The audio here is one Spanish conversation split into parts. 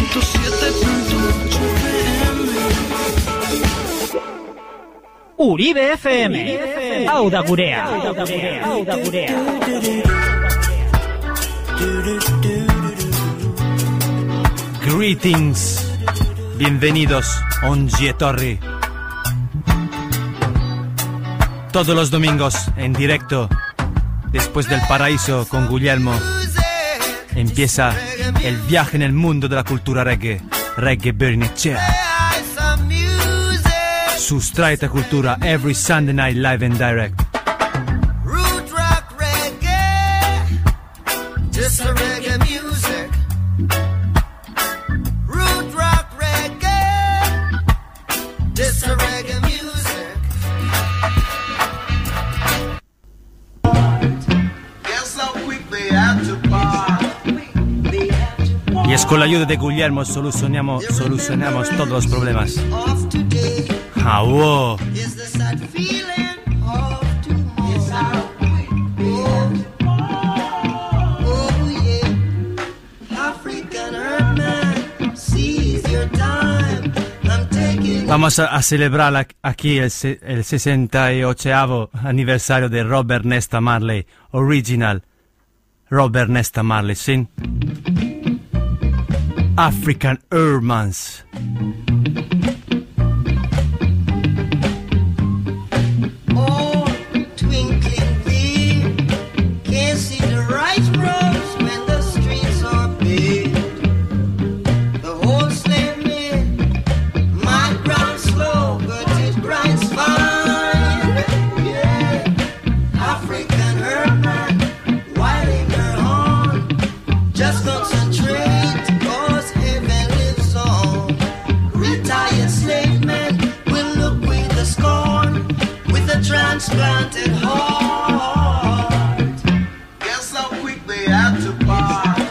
Uribe FM, hau da gurea. Greetings, bienvenidos, ongi etorri. Todos los domingos en directo, después del paraíso con Guglielmo, empieza el viaje en el mundo de la cultura reggae bernicea. Sustraita cultura every Sunday night live and direct. Root rock reggae, just a reggae music. Root rock reggae, just a reggae music. Guess how quick they had to part. Y es con la ayuda de Guglielmo solucionamos todos los problemas. Ah, wow. Is the sad feeling of tomorrow. Oh yeah, African Earthman, seize your time. I'm taking. Vamos a celebrar aquí el 68º aniversario de Robert Nesta Marley, original Robert Nesta Marley, sin African Earthmans. Transplanted heart. Guess how quick they had to part.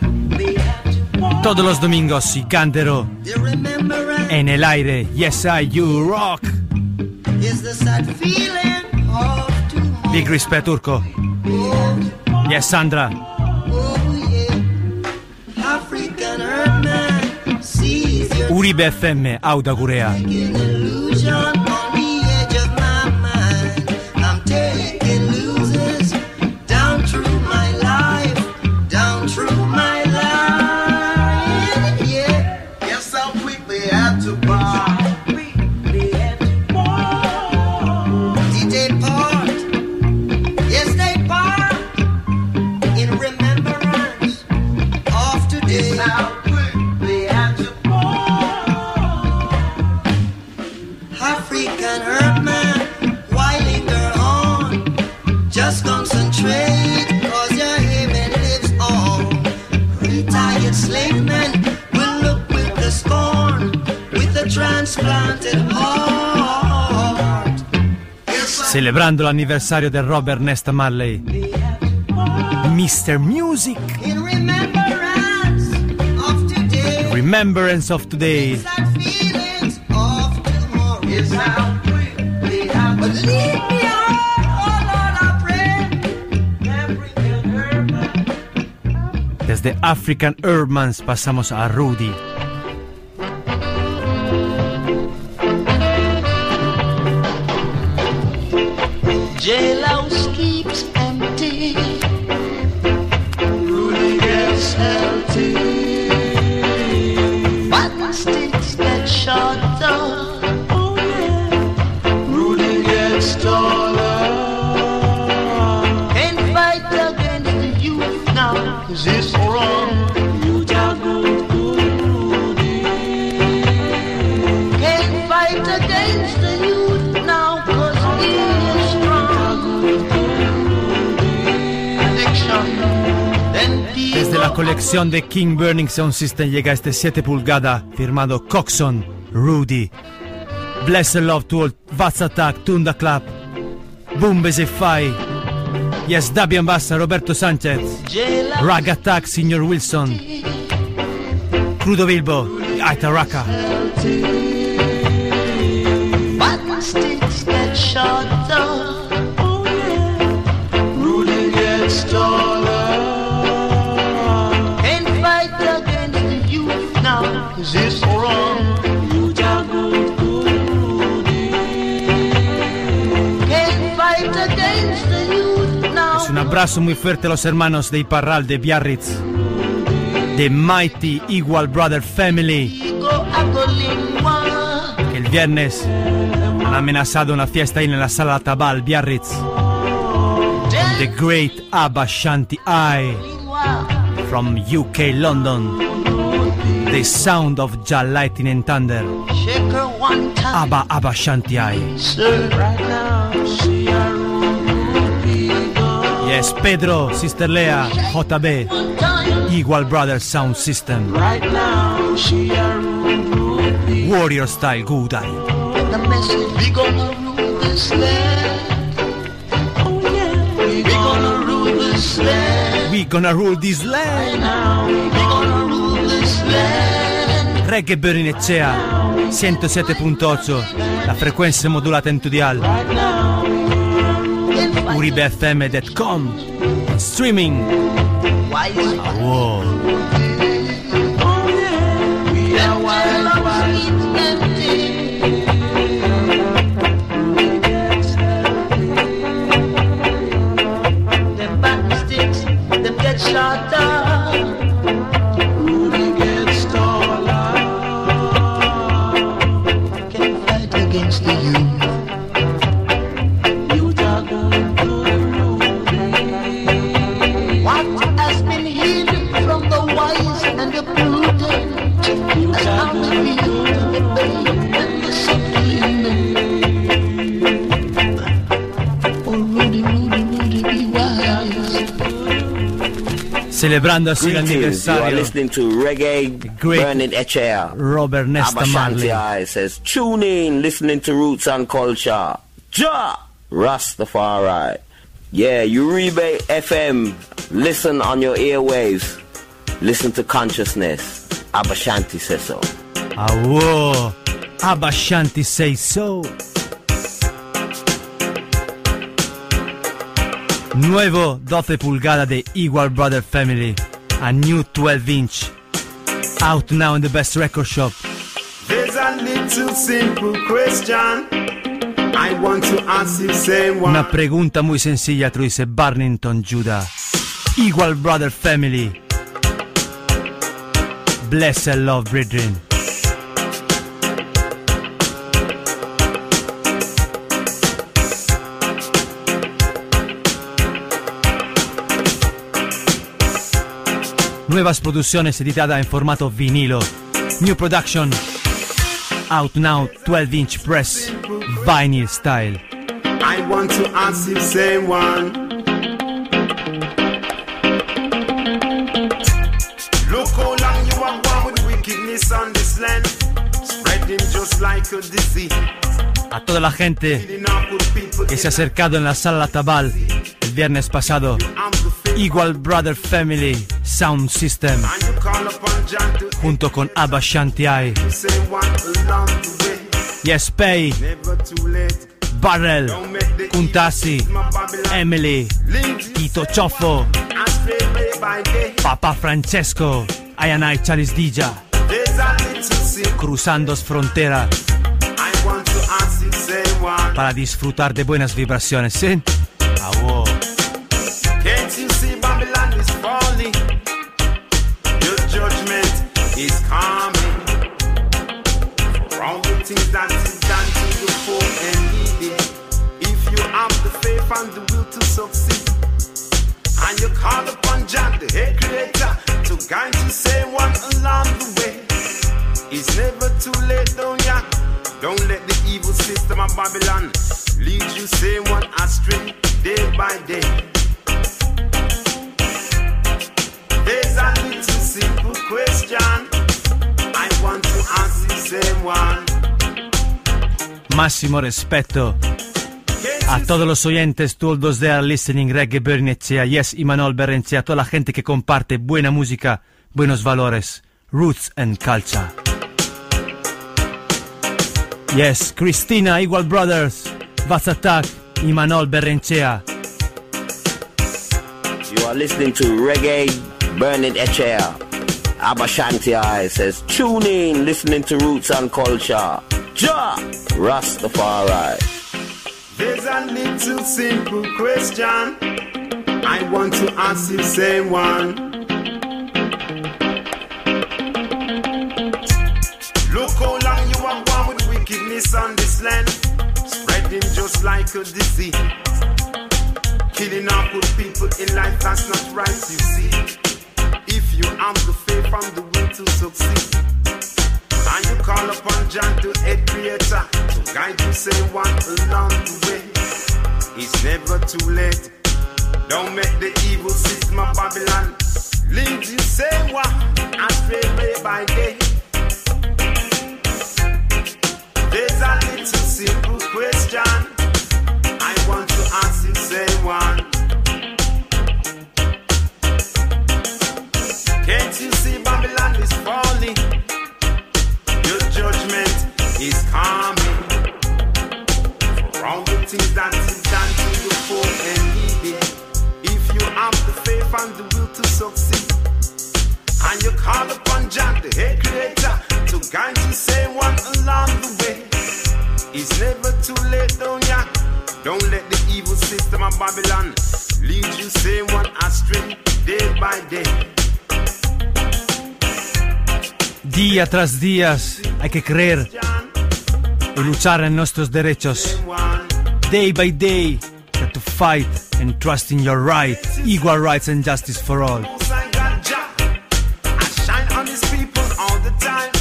Todos los domingos y cántero en el aire. Yes, you rock. Is the sad feeling of tomorrow. Big respect, Turco. Yes, Sandra. Oh yeah, African Earthman, seize your Uribe FM, hau da gurea. illusion. Celebrando l'anniversario del Robert Nesta Marley, Mr. Music, In remembrance of today. Remembrance of Today. Feelings of tomorrow. Is how quickly have. But lead me on, oh Lord, I pray. African Earthman. Desde African Earthmans pasamos a Rudy. Jailhouse keeps empty. Rudy gets healthy. Button sticks get shot down. Oh yeah. Rudy gets taller. Can't fight against the youth now, 'cause it's wrong. Youth are good, Rudy. Can't fight against the youth now, 'cause he is strong. Desde la colección de King Burning Sound System llega este 7 pulgadas firmado Coxon, Rudy. Blessed love to all Vaz Attack, Tunda Club, Boom Basic Fai, Yes Dabian Bassa, Roberto Sanchez, Rag Attack, Signor Wilson, Crudo Bilbo, Aita Raka. Button sticks get shot down. Oh yeah. Rudy gets taller. Can't fight against the youth now. Is this so wrong? You juggle Rudy. Can't fight against the youth now. Un abrazo muy fuerte a los hermanos de Iparral de Biarritz, de Mighty Igual Brother Family, que el viernes han amenazado una fiesta ahí en la sala Tabal, Biarritz. The great Abba Shanti I from UK, London. The sound of Jah Lightning and Thunder. Abba Shanti I. Yes, Pedro, Sister Lea, JB, Igual Brothers Sound System. Warrior Style, good eye. The message, we gonna rule this land. Oh yeah, we gonna rule this land. We gonna rule this land. We gonna rule this land. Reggae Bernicea 107.8, la frequenza modulata in 2dial. UribeFM.com streaming. Wow. We are wild, them button sticks, them get shot down. Rudy gets taller. Can't fight against the youth. You juggle Rudy. What has been hidden from the wise and the prudent has come to be the babe and the suckling. Oh Rudy, Rudy, Rudy, be wise. Celebrando así You are l'anniversario listening to Reggae great Burning Echair. Robert Nesta Marley. Abashanti says, tune in, listening to Roots and Culture. Ja! Rastafari. Yeah, Uribe FM. Listen on your airwaves. Listen to consciousness. Abashanti says so. Whoa, Abba Shanti say so. Nuevo 12 pulgada de Igual Brother Family, a new 12-inch, out now in the best record shop. There's a little simple question I want to ask you, same one. Una pregunta muy sencilla, tú dice Barnington Judah. Igual Brother Family, bless and love, brethren. Nuevas producciones editadas en formato vinilo. New production. Out now, 12-inch press, vinyl style. I want to ask you, same one. Look how long you have gone with wickedness on this land, spreading just like a disease. A toda la gente Killing our good people que se ha acercado en la sala Tabal el viernes pasado. I'm the faith. Igual Brother Family Sound System, And you call upon John to junto con Abba Shanti I. say one along the way. Yes, Pay, Never too late. Barrel, Don't make the Kuntasi, evil my Babylon. Emily, Live Tito Ciofo, and stray day by day. Papa Francesco, Ayanai Charles Dija, There's a little sin. cruzando frontera I want to ask you, say one. para disfrutar de buenas vibraciones, ¿sí? Wow. Can't you see Babylon is falling? Your judgment is coming. For all the things that is done to the poor and needy. If you have the faith and the will to succeed, and you call upon John, the head creator, to guide you, say one along the way. It's never too late, don't ya? Don't let the evil system of Babylon lead you, say one astray, day by day. There's a little simple question I want to ask you, same one. Máximo respeto a todos los oyentes, todos they are listening Reggae Bernicea, yes, Imanol Bernicea, a toda la gente que comparte buena música, buenos valores, roots and culture. Yes, Cristina, Igual Brothers, Vazatak, Imanol Bernicea. You are listening to Reggae Burning Echair. Abashanti I says, tune in, listening to Roots and Culture. Ja, Rastafari. There's a little simple question I want to ask you, same one. Look how long you have gone with wickedness on this land, spreading just like a disease, killing off good people in life, that's not right, you see. If you have the faith and the will to succeed, and you call upon John, the head creator, to guide you, say one along the way, it's never too late. Don't make the evil system of Babylon lead you, say what, astray day by day. There's a little simple question I want to ask you, say one. Can't you see Babylon is falling? Your judgment is coming. For all the things that is done to the poor and needy, if you have the faith and the will to succeed, and you call upon Jah, the head creator, to guide you, say one along the way, it's never too late, don't ya? Don't let the evil system of Babylon lead you, say one astray, day by day. Día tras día hay que creer y luchar en nuestros derechos. Day by day, you have to fight and trust in your right. Equal rights and justice for all. I shine on his people all the time.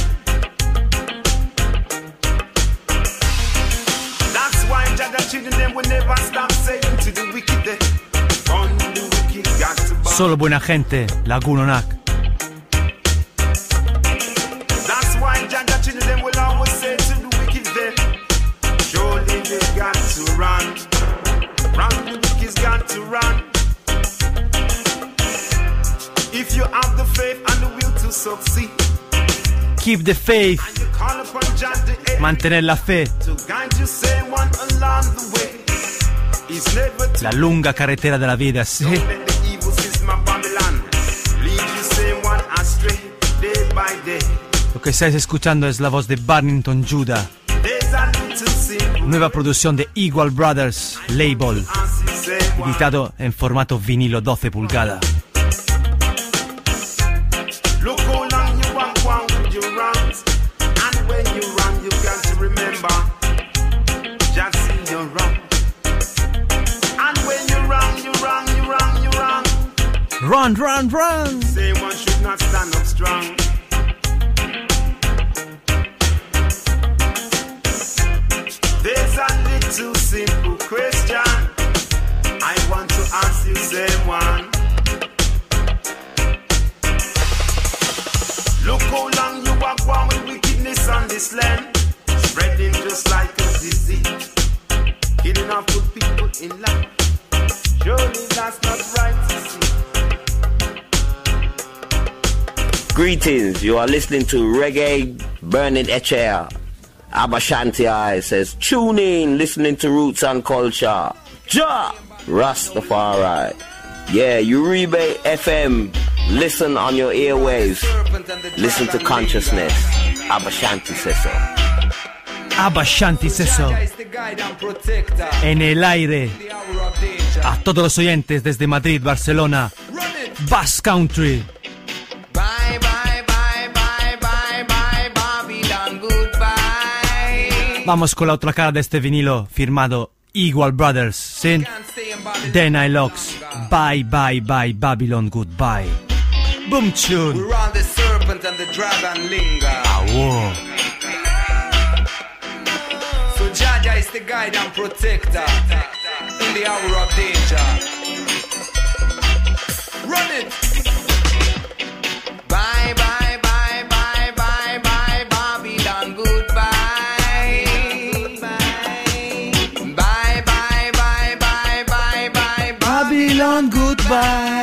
That's why Jah children them will never stop saying to the wicked, on the wicked got to bow. Solo buena gente, la Gunonak. That's why Jah children them will always say to the wicked, surely they got to run. Run, the wicked's got to run. If you have the faith and the will to succeed, Keep the faith. and you call upon Jah the head Mantener la fe. to guide you, say one along the way, it's never too La lunga carretera della vida, Don't sí. let the evil system of Babylon lead you, say one astray, day by day. Lo que estáis escuchando es la voz de Barrington Judah. There's a little simple Nueva producción de Equal Brothers Label, answer, say one. editado en formato vinilo 12 pulgadas. Look how long you walk on with your wrongs, and when you run, you got to remember, just see you're wrong. And when you wrong, you wrong, you wrong, you wrong. Run, run, run! Say one should not stand up strong. There's a little simple question I want to ask you, say one. Look how long you walk on with wickedness on this land, spreading just like a disease, killing off good people in life. Surely that's not right to see. Greetings, you are listening to Reggae Burning Echea. Abashanti I says, tune in, listening to Roots and Culture. Ja, Rastafari. Yeah, Uribe FM. Listen on your airwaves. Listen to consciousness. Abashanti says so. Abashanti Seso. En el aire. A todos los oyentes desde Madrid, Barcelona, Basque Country. Bye, bye, bye, bye, bye, bye, Babylon, goodbye. Vamos con la otra cara de este vinilo firmado Equal Brothers, ¿sí? Then I Locks. Bye, bye, bye, Babylon, goodbye. Boom tune. We run the serpent and the dragon linger. Whoa. So Jaja is the guide and protector in the hour of danger. Run it. Bye, bye, bye, bye, bye, bye, Babylon, goodbye. Bye, bye, bye, bye, bye, bye, Babylon, goodbye.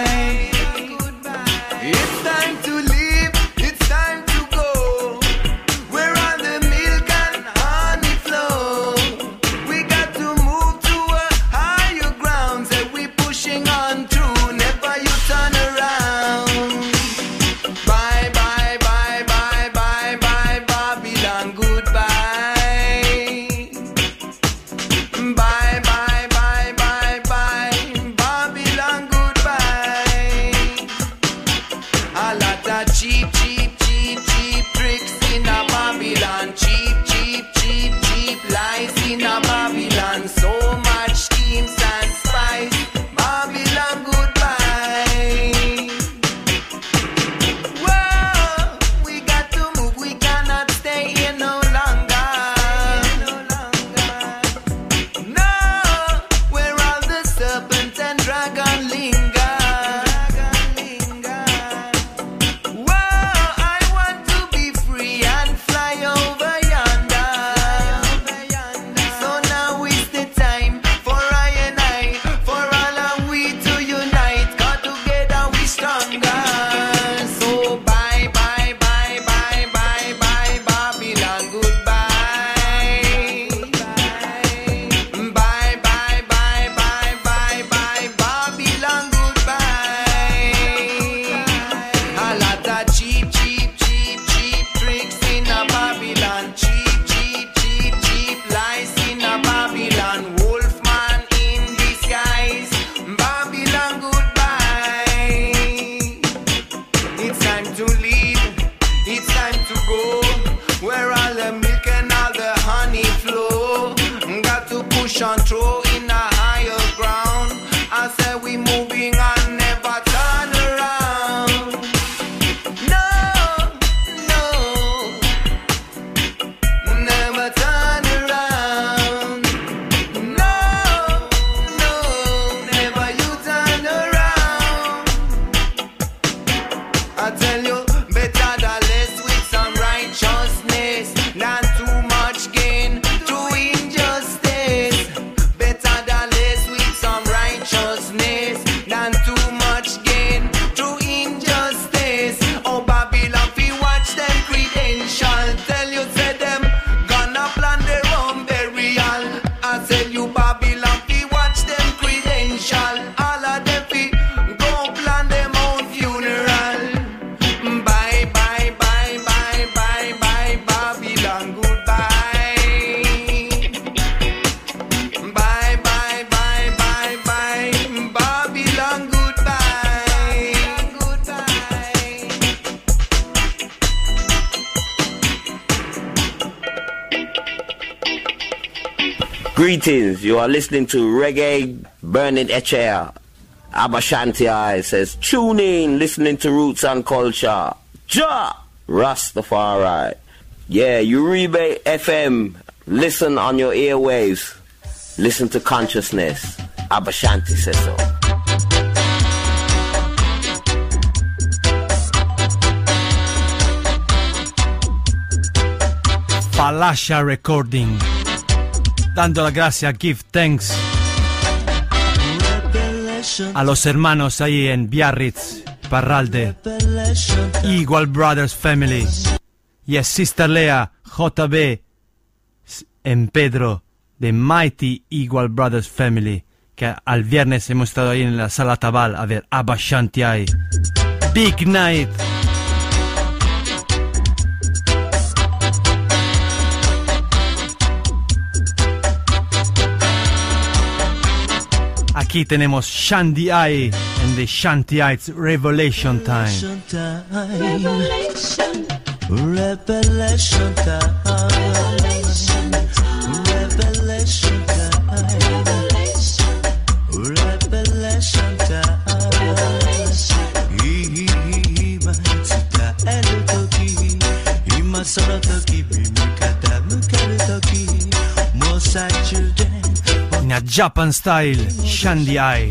It's time to leave, it's time to go. Where all the milk and honey flow. We got to move to a higher ground. Say we pushing on through, never you turn around. Bye, bye. to go where all the milk and all the honey flow. Got to push on through in a higher ground. I said we moving on, never turn around. No, no, never turn around. No, no, never you turn around. I tell you, better the less with some righteousness than too much gain to injustice. Better the less with some righteousness than too much gain to injustice. Oh, Babylon, we watch them credential. Tell you, say them gonna plan their own burial. I tell you, Babylon, we watch them credential. All of them we go plan them own funeral. Bye, bye, bye, bye, bye, bye, Babylon, goodbye. Bye, bye, bye, bye, bye, Babylon, goodbye. Greetings, you are listening to Reggae Burning Echea. Abba Shanti I says, tune in, listening to Roots and Culture. Ja! Rastafari. Yeah, Uribe FM. Listen on your airwaves. Listen to consciousness. Abba Shanti says so. Falasha Recording. Dando la gracia, give thanks a los hermanos ahí en Biarritz, Parralde, Igual Brothers Family. Yes, Sister Lea, JB, en Pedro, de Mighty Igual Brothers Family, que al viernes hemos estado ahí en la Sala Tabal a ver Abba Shanti I. Big Night. Aquí tenemos Shanti I and the Shantiites Revelation Time. Revelation time. Revelation time. Revelation time. Ima tsuta elu toki, ima sono toki, mimikata mukeru toki, mo sachude. In a Japan style, Shanti I.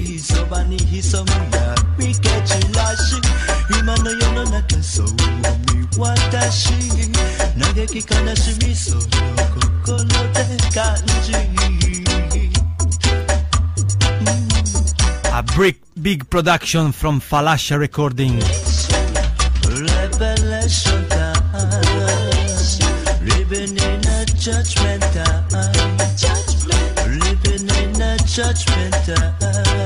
A big production from Falasha Recording. Revelation time, living in a judgment time. Living in a judgment time.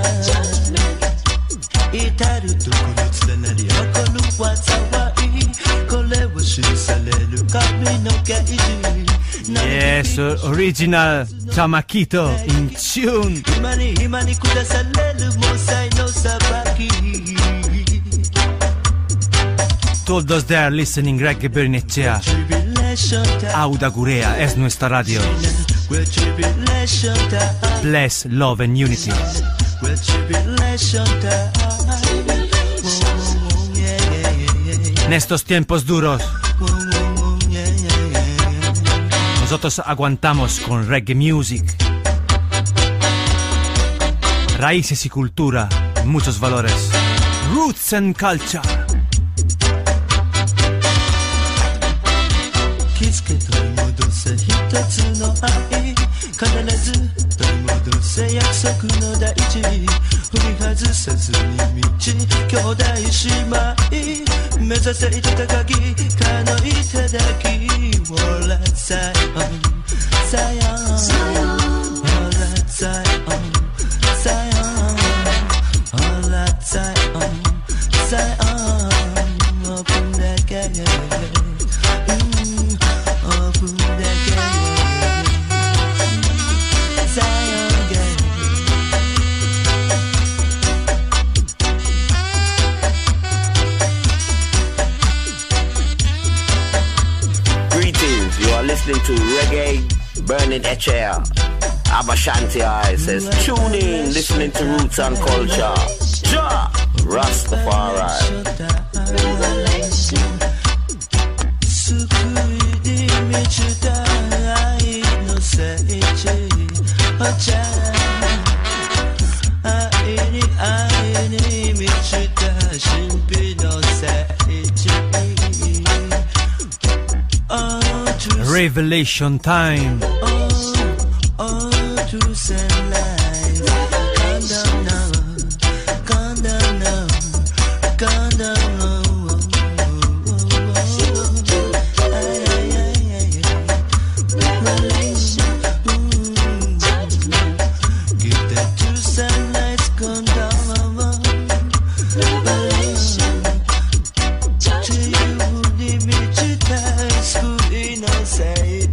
Itaru tokoro tsanari okolu watawai kole wo shinsalelu kami no keiji. Yes, original Tamakito in tune. Imani kudasalelu mosai no sabaki. To all those there listening, Reggae Burning Echea, Auda Gurea es nuestra radio. Bless, love and unity. En estos tiempos duros, nosotros aguantamos con reggae music, raíces y cultura, muchos valores. Roots and culture. 気付け取り戻せ一つの愛必ず取り戻せ約束の大地振り外さずに道兄弟姉妹目指せいた高きかの頂き All at Zion Zion All at Zion Zion All at Zion Zion Open the gate Open the gate Zion gate You are listening to Reggae Burning Echea. Abba Shanti I says, tune in, listening to Roots and Culture. Ja, Rastafari. Revelation time. Truth and lies. Calm down now, calm down now, calm down now. Give that truth and lies, calm down. To you, the digitized school innocent.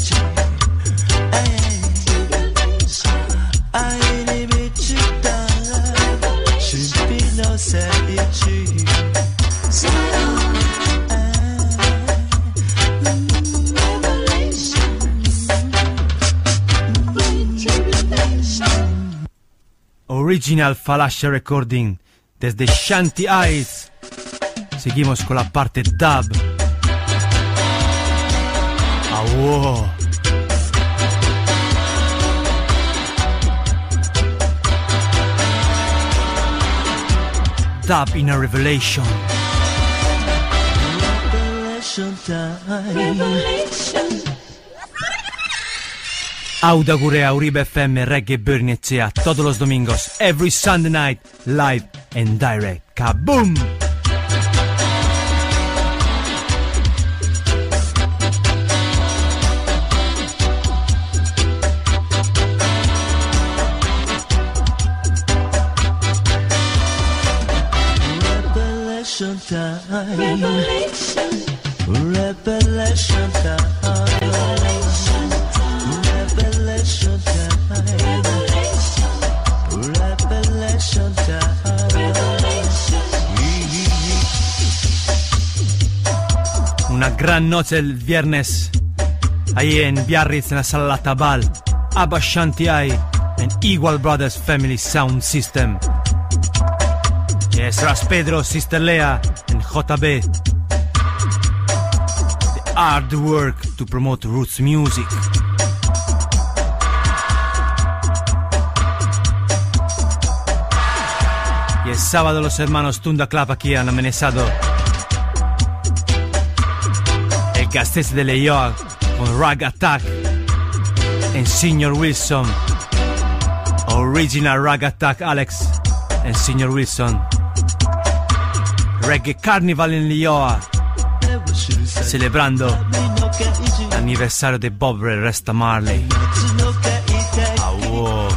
Original Falasha Recording desde Shanti Eyes. Seguimos con la parte dub. Ah, wow. Dub in a revelation. Revelation time. Auda Gurea, Uribe FM, Reggae Burning Echea, todos los domingos, every Sunday night, live and direct. Kaboom! Revelation time. Revelation time. Revelation time. Revelation time. Una gran noche el viernes ahí en Biarritz, en la sala La Tabal. Abba Shanti I and Equal Brothers Family Sound System. Yes, Ras Pedro, Sister Lea and JB. The hard work to promote roots music. Y el sábado los hermanos Tunda Club aquí han amenazado el Gastese de Leioa con Rag Attack en Senior Wilson. Original Rag Attack Alex en Senior Wilson. Reggae Carnival en Leioa, celebrando l'anniversario di Bob Resta Marley. Ah, wow.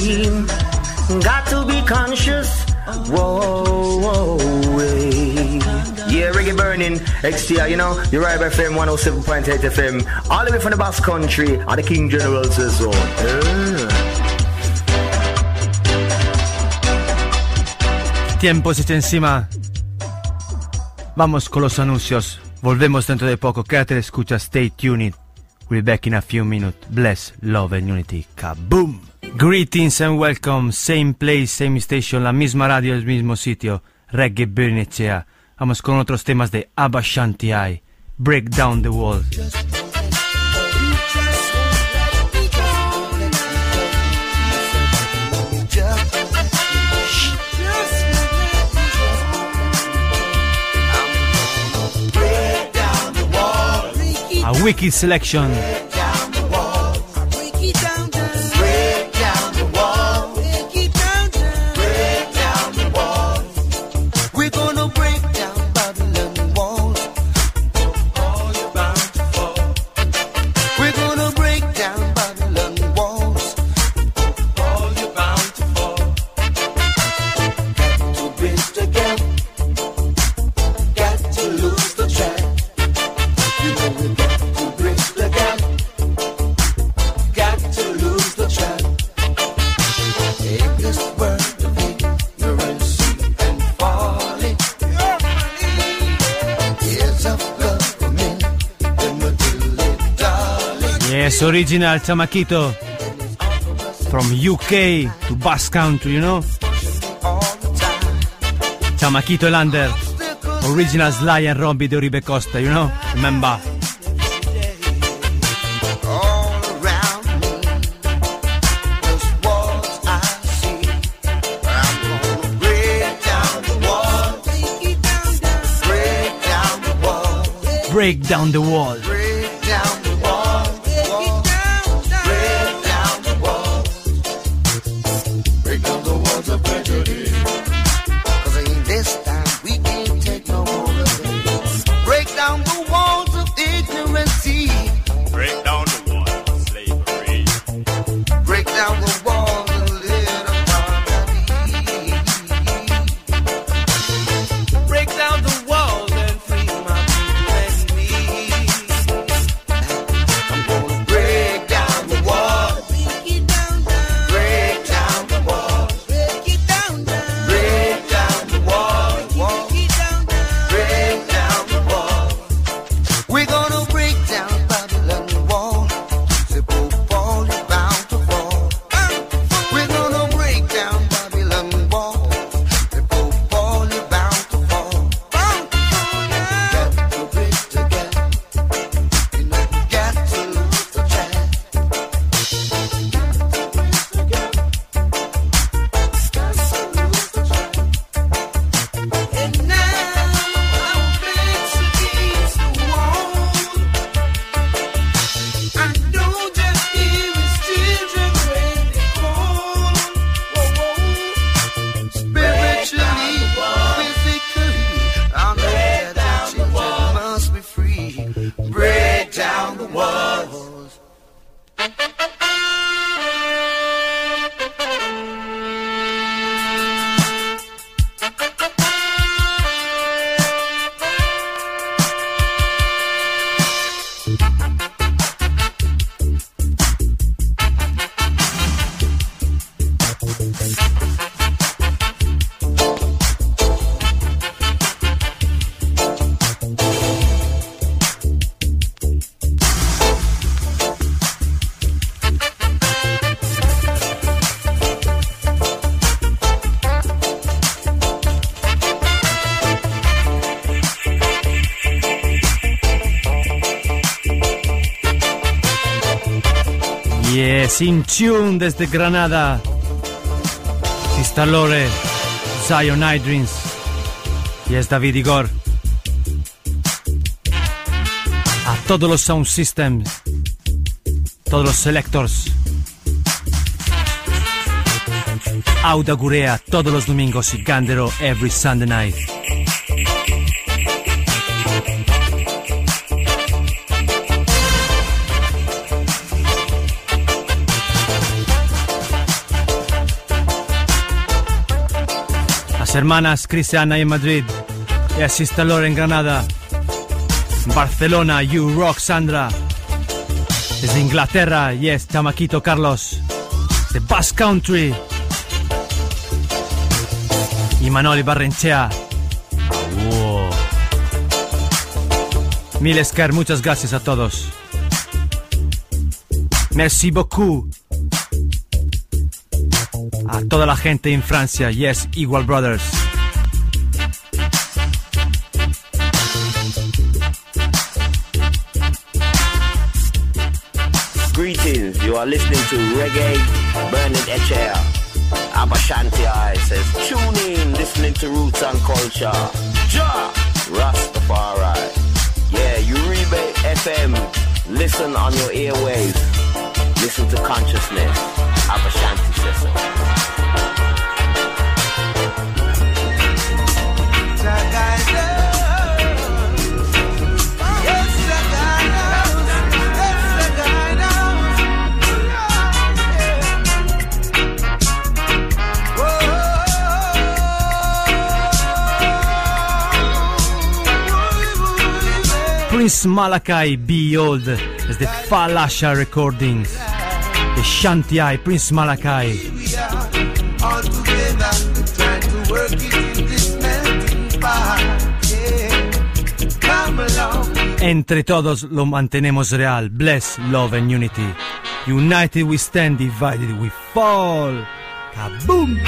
dream. Got to be conscious. Whoa, whoa, hey. Yeah, reggae burning. XTR, you know, you're right by FM 107.8 FM. All the way from the Basque Country at the King General's Zone. Tiempo se echa encima. Vamos con los anuncios. Volvemos dentro de poco. Quédate, escucha. Stay tuned. We'll be back in a few minutes. Bless, love and unity. Kaboom! Greetings and welcome. Same place, same station. La misma radio, el mismo sitio. Reggae Bernicea. Vamos con otros temas de Abba Shanti I. Break Down the Wall. A wicked selection. Yes, original Chamaquito from UK to Basque Country, you know. Chamaquito Lander, original Sly and Robbie de Oribe Costa, you know. Remember. Break down the wall. Yes, in tune desde Granada. Sister Lore, Zion Idrins. Yes, David Igor. A todos los sound systems, todos los selectors. Auda Gurea todos los domingos y Gandero every Sunday night. Las hermanas Chris y Ana en Madrid. Y Sister Laura en Granada. Barcelona, You Rock Sandra. Desde Inglaterra, yes, Chamaquito Carlos. The Basque Country. Y Manoli Barrenchea. Wow. Mil Escar, muchas gracias a todos. Merci beaucoup. A toda la gente en Francia, yes, Igual Brothers. Greetings, you are listening to Reggae Bernard Etcher. Abba Shanti I says, tune in, listening to Roots and Culture. Ja! Rastafari. Yeah, Uribe FM. Listen on your airwaves. Listen to consciousness. Abba Shanti says so. Prince Malachi, Be Old, is the Falasha recordings. The Shanti Eye, Prince Malachi. We are all together trying to work it in this melting pot. Yeah. Come along. Entre todos lo mantenemos real. Bless, love and unity. United we stand, divided we fall. Kaboom!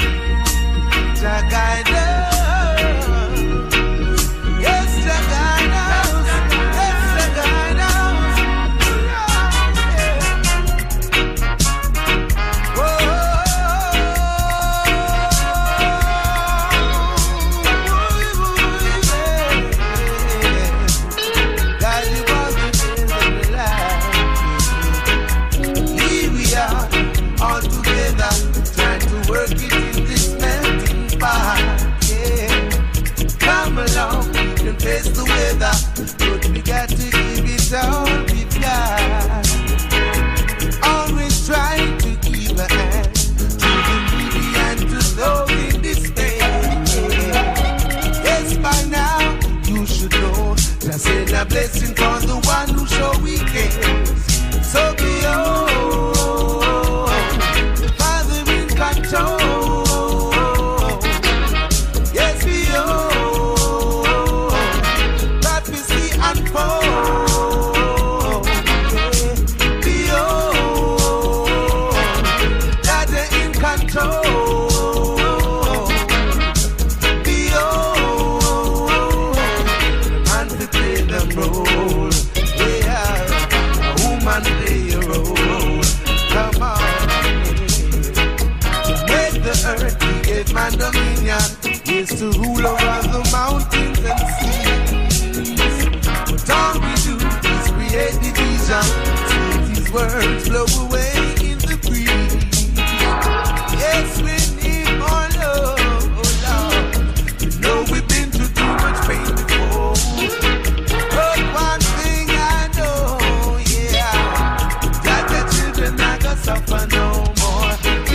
Face the weather, but we got to give it all we've got. Always trying to give a hand to the needy and to those in despair. Yes, by now you should know just send a blessing for the one who show we care. So be on, the Father in control. Yes, be on. Man dominion is to rule over the mountains and seas. But all we do is create division, so these words blow away in the breeze. Yes, we need more love, oh Lord. You know we've been through too much pain before. But one thing I know, yeah, that the children not gonna suffer no more.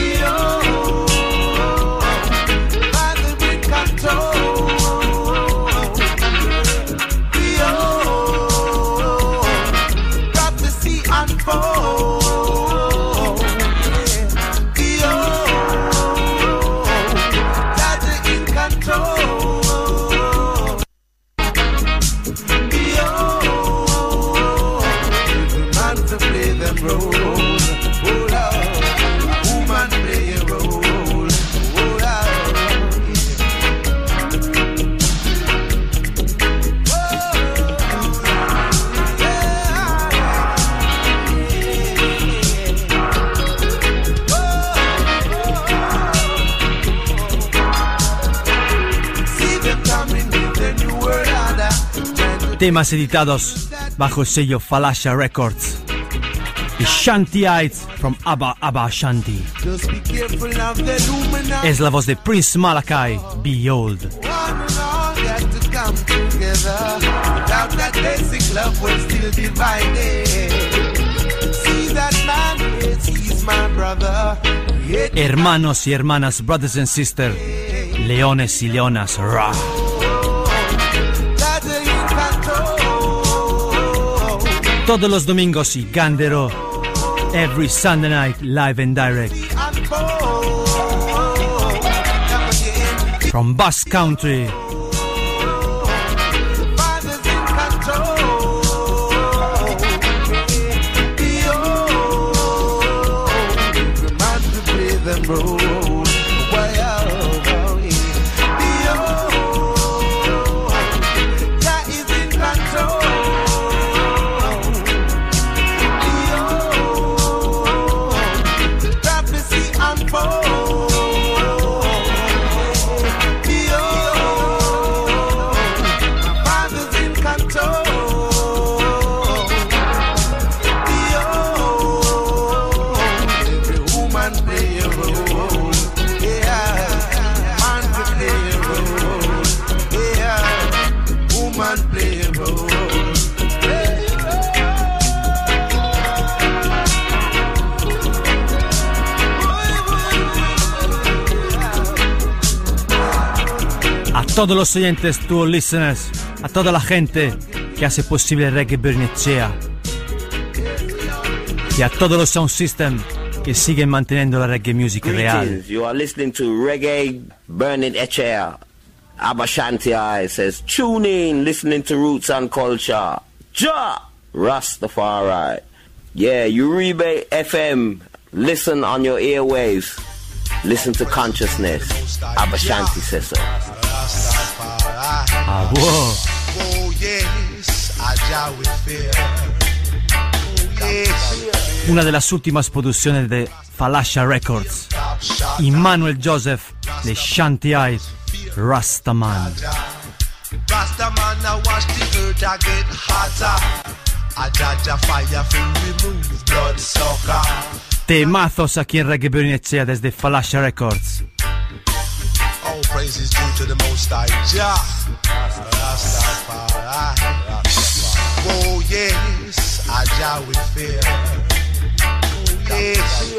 Temas editados bajo el sello Falasha Records. The Shantyites from Abba Shanti. Es la voz de Prince Malachi, Be Old. Hermanos y hermanas, brothers and sisters, Leones y leonas, ra. Todos los domingos y Gandero. Every Sunday night, live and direct. From Basque Country. Todos los oyentes, tus listeners, a toda la gente que hace posible Reggae Bernicea y a todos los sound system que siguen manteniendo la reggae music real. Greetings, you are listening to Reggae Burning Echea. Abba Shanti I says, tune in, listening to Roots and Culture. Ja! Rastafari. Yeah, Uribe FM. Listen on your airwaves. Listen to consciousness. Abba Shanti says so. Ah, wow. Oh yes, allá with fear. Oh yes. Una de las últimas producciones de Falasha Records. Emmanuel Joseph de Shanti Eye, Rastaman. Rastaman, I watch the earth I get hotter. I judge a fire to remove blood sucker. Temazos aquí en Reggae Bernicea desde Falasha Records. All praise is due to the Most High Jah. Rastafari. Oh yes, Jah with fear. Oh yes.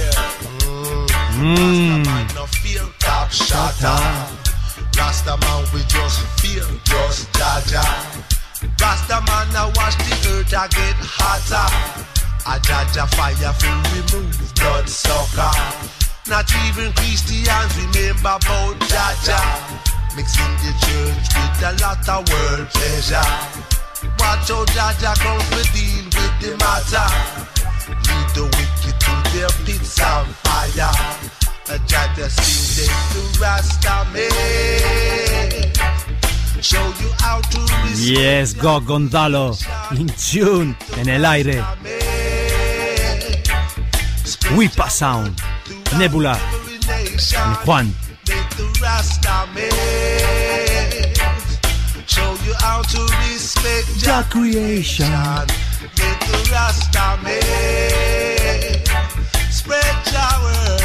No fear, top shatter. Rastaman we just fear, just Jah. Rastaman I watch the earth I get hotter. I judge a fire to remove blood sucker. Not even Christians remember about Jaja. Mixing the church with a lot of world pleasure. Watch how Jaja comes to deal with the matter. Lead the wicked to their pits of fire. A Jaja sing them to Rasta man. Show you how to respect. Yes, go Gonzalo. In tune, en el aire. Whipa Sound. Nebula and Juan. Show you how to respect Jah creation. Make the Rasta man spread your word.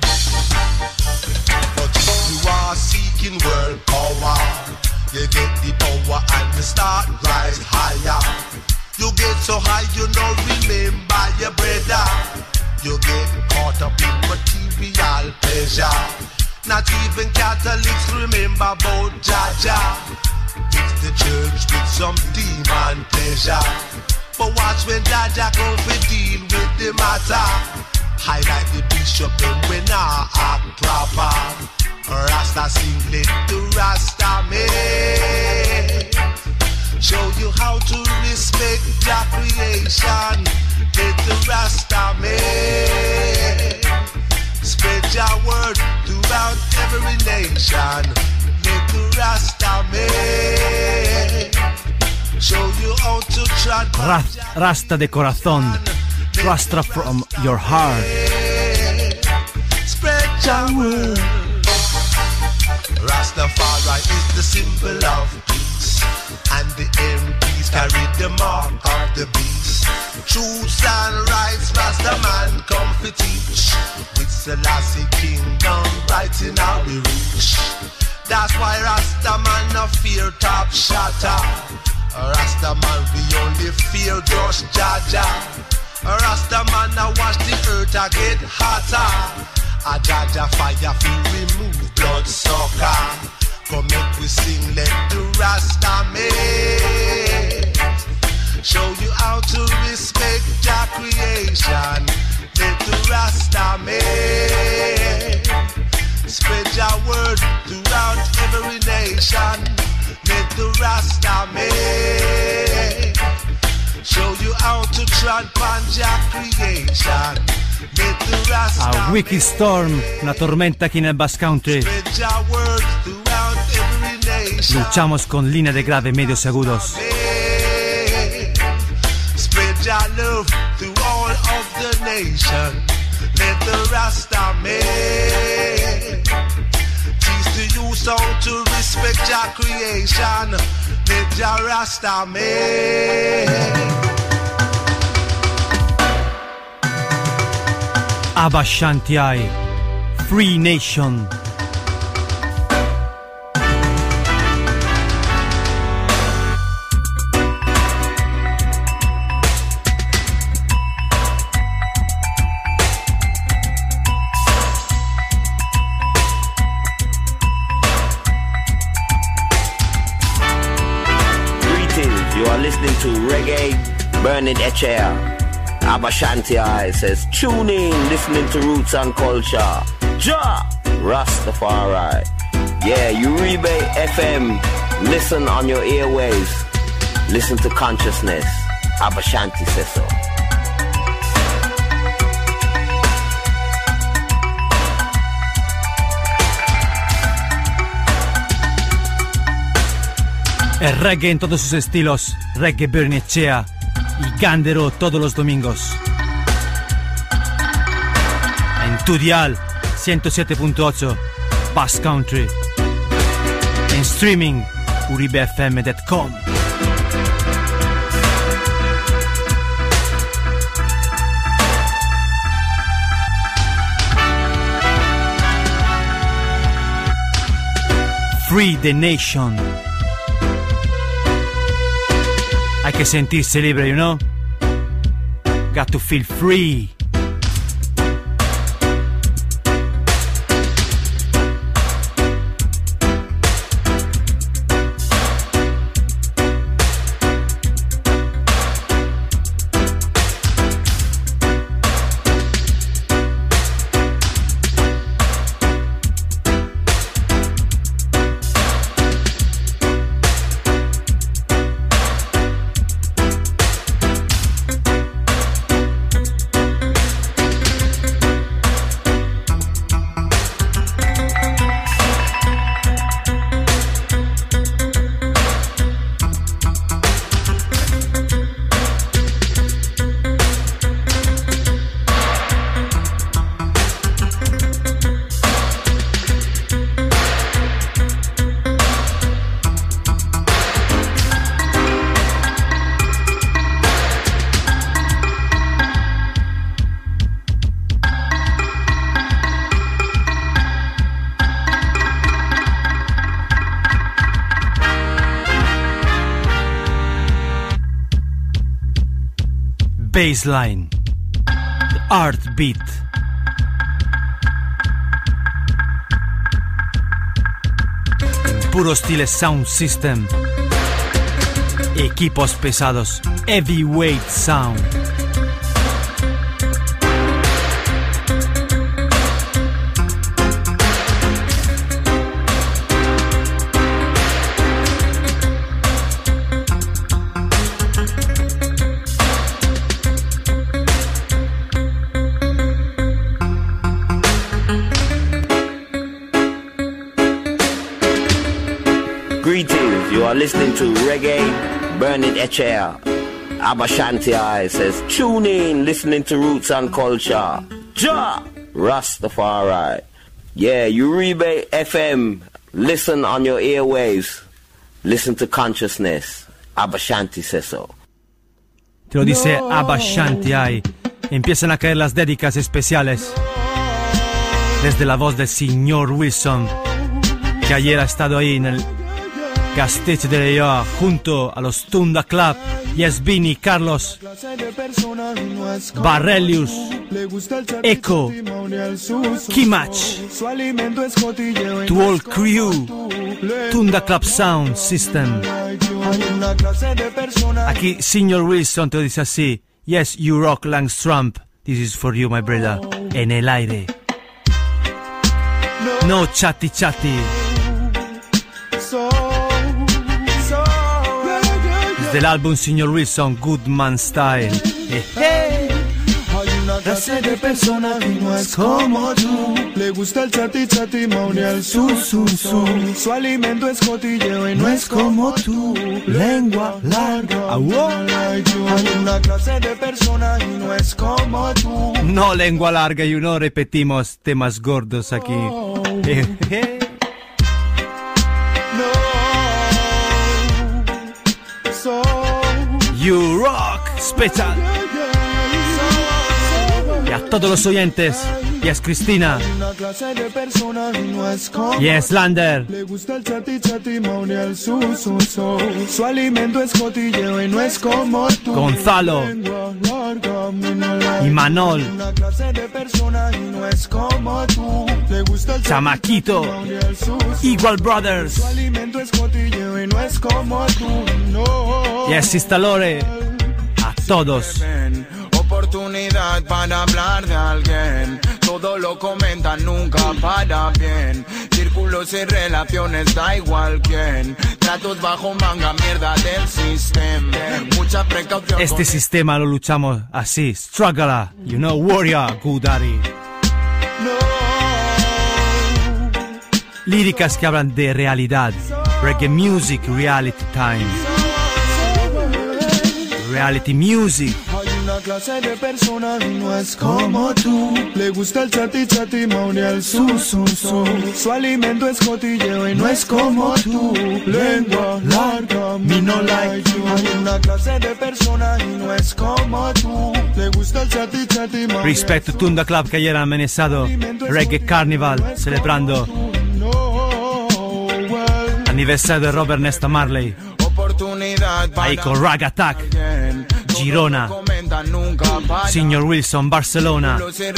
But if you are seeking world power, you get the power and you start rise higher. You get so high you don't remember your brother. You get caught up in material pleasure. Not even Catholics remember about Jaja. It's the church with some demon pleasure. But watch when Jaja comes to deal with the matter. Highlight the bishop and when I act proper. Rasta singlet to Rasta man. Show you how to respect Jah creation. Let the Rasta man spread your word throughout every nation. Let the Rasta man show you how to trot Rasta de corazón. Rasta from your heart. Spread your word. Rastafari is the symbol of peace, and the MPs carry the mark of the beast. Truths and rights, Rastaman come to teach. With Selassie kingdom right in our reach. That's why Rastaman no fear top shatter. Rastaman we only fear just Jaja. Rastaman I watch the earth I get hotter. A Jaja fire feel remove blood sucker. Come make we sing, let the Rasta make. Show you how to respect your creation. Let the Rasta make. Spread your word throughout every nation. Let the Rasta make. Show you how to tread upon your creation. Let the Rasta A Wiki Storm, una tormenta aquí en el Bass Country. spread your word throughout every nation. Luchamos con línea de grave medios agudos. Spread your love through all of the nation. Let the Rasta make. Teach the youth how to respect your creation. Let your Rasta make. Abba Shanti Ai, Free Nation. Greetings, you are listening to Reggae Burning Echea. Abba Shanti Ai says, tune in, listening to Roots and Culture. Ja! Rastafari. Yeah, Uribe FM. Listen on your airwaves. Listen to consciousness. Abba Shanti says so. El reggae en todos sus estilos. Reggae Burning Echea y Gandero todos los domingos. En tu dial 107.8 Bass Country. En streaming uribefm.com. Free the nation. Hay que sentirse libre, you know? Got to feel free. Baseline, the heartbeat. En puro estilo sound system. Equipos pesados, heavyweight sound. Greetings, you are listening to Reggae Burning Echea. Abba Shanti Ai says, tune in, listening to Roots and Culture. Ja! Rastafari. Yeah, Uribe FM. Listen on your airwaves. Listen to consciousness. Abba Shanti says so. Te lo dice Abba Shanti Ai. Empiezan a caer las dédicas especiales. Desde la voz del señor Wilson, que ayer ha estado ahí en el Castich de León junto a los Tunda Club. Yes, Vini, Carlos, Barrelius, Echo, Kimach, to all crew, Tunda Club Sound System. Aquí, Señor Wilson te dice así. Yes, you rock, Langstrump. This is for you, my brother. En el aire. No chatty chatty. Desde el álbum Señor Wilson, Good Man Style. Hay una clase de persona que no es como tú. Le gusta el chati chati maunial su. Su alimento es cotilleo y no es como tú. Lengua larga. Hay una clase de persona y no es como tú. No lengua larga, y no repetimos temas gordos aquí. You rock special. Y a todos los oyentes. Yes, Cristina. Yes, Lander. Le gusta el chati chati maunial su alimento es cotilleo y no es como tú. Gonzalo. Y Manol. Una clase de persona y no es como tú. Le gusta el Chamaquito. Eagle Brothers. Su alimento es cotilleo y no es como tú. No. Yes, Sister Lore. A todos. Oportunidad para hablar de alguien. Todo lo comentan, nunca para bien. Círculos y relaciones, da igual quién. Tratos bajo manga, mierda del sistema. Mucha precaución. Este sistema lo luchamos así. Struggler, you know, warrior, good daddy. Líricas que hablan de realidad. Reggae music, reality time. Reality music. Una clase de persona y no es como tú. Le gusta el chati chati maunial su alimento es cotilleo y no es como tú. Lengua larga, me no like you. Una clase de persona y no es como tú. Le gusta el chati chati maunial. Respect to Tunda Club que ayer han amenazado Reggae Carnival celebrando aniversario de Robert Nesta Marley. Ahí con Rag Attack, Girona, Señor Wilson, Barcelona,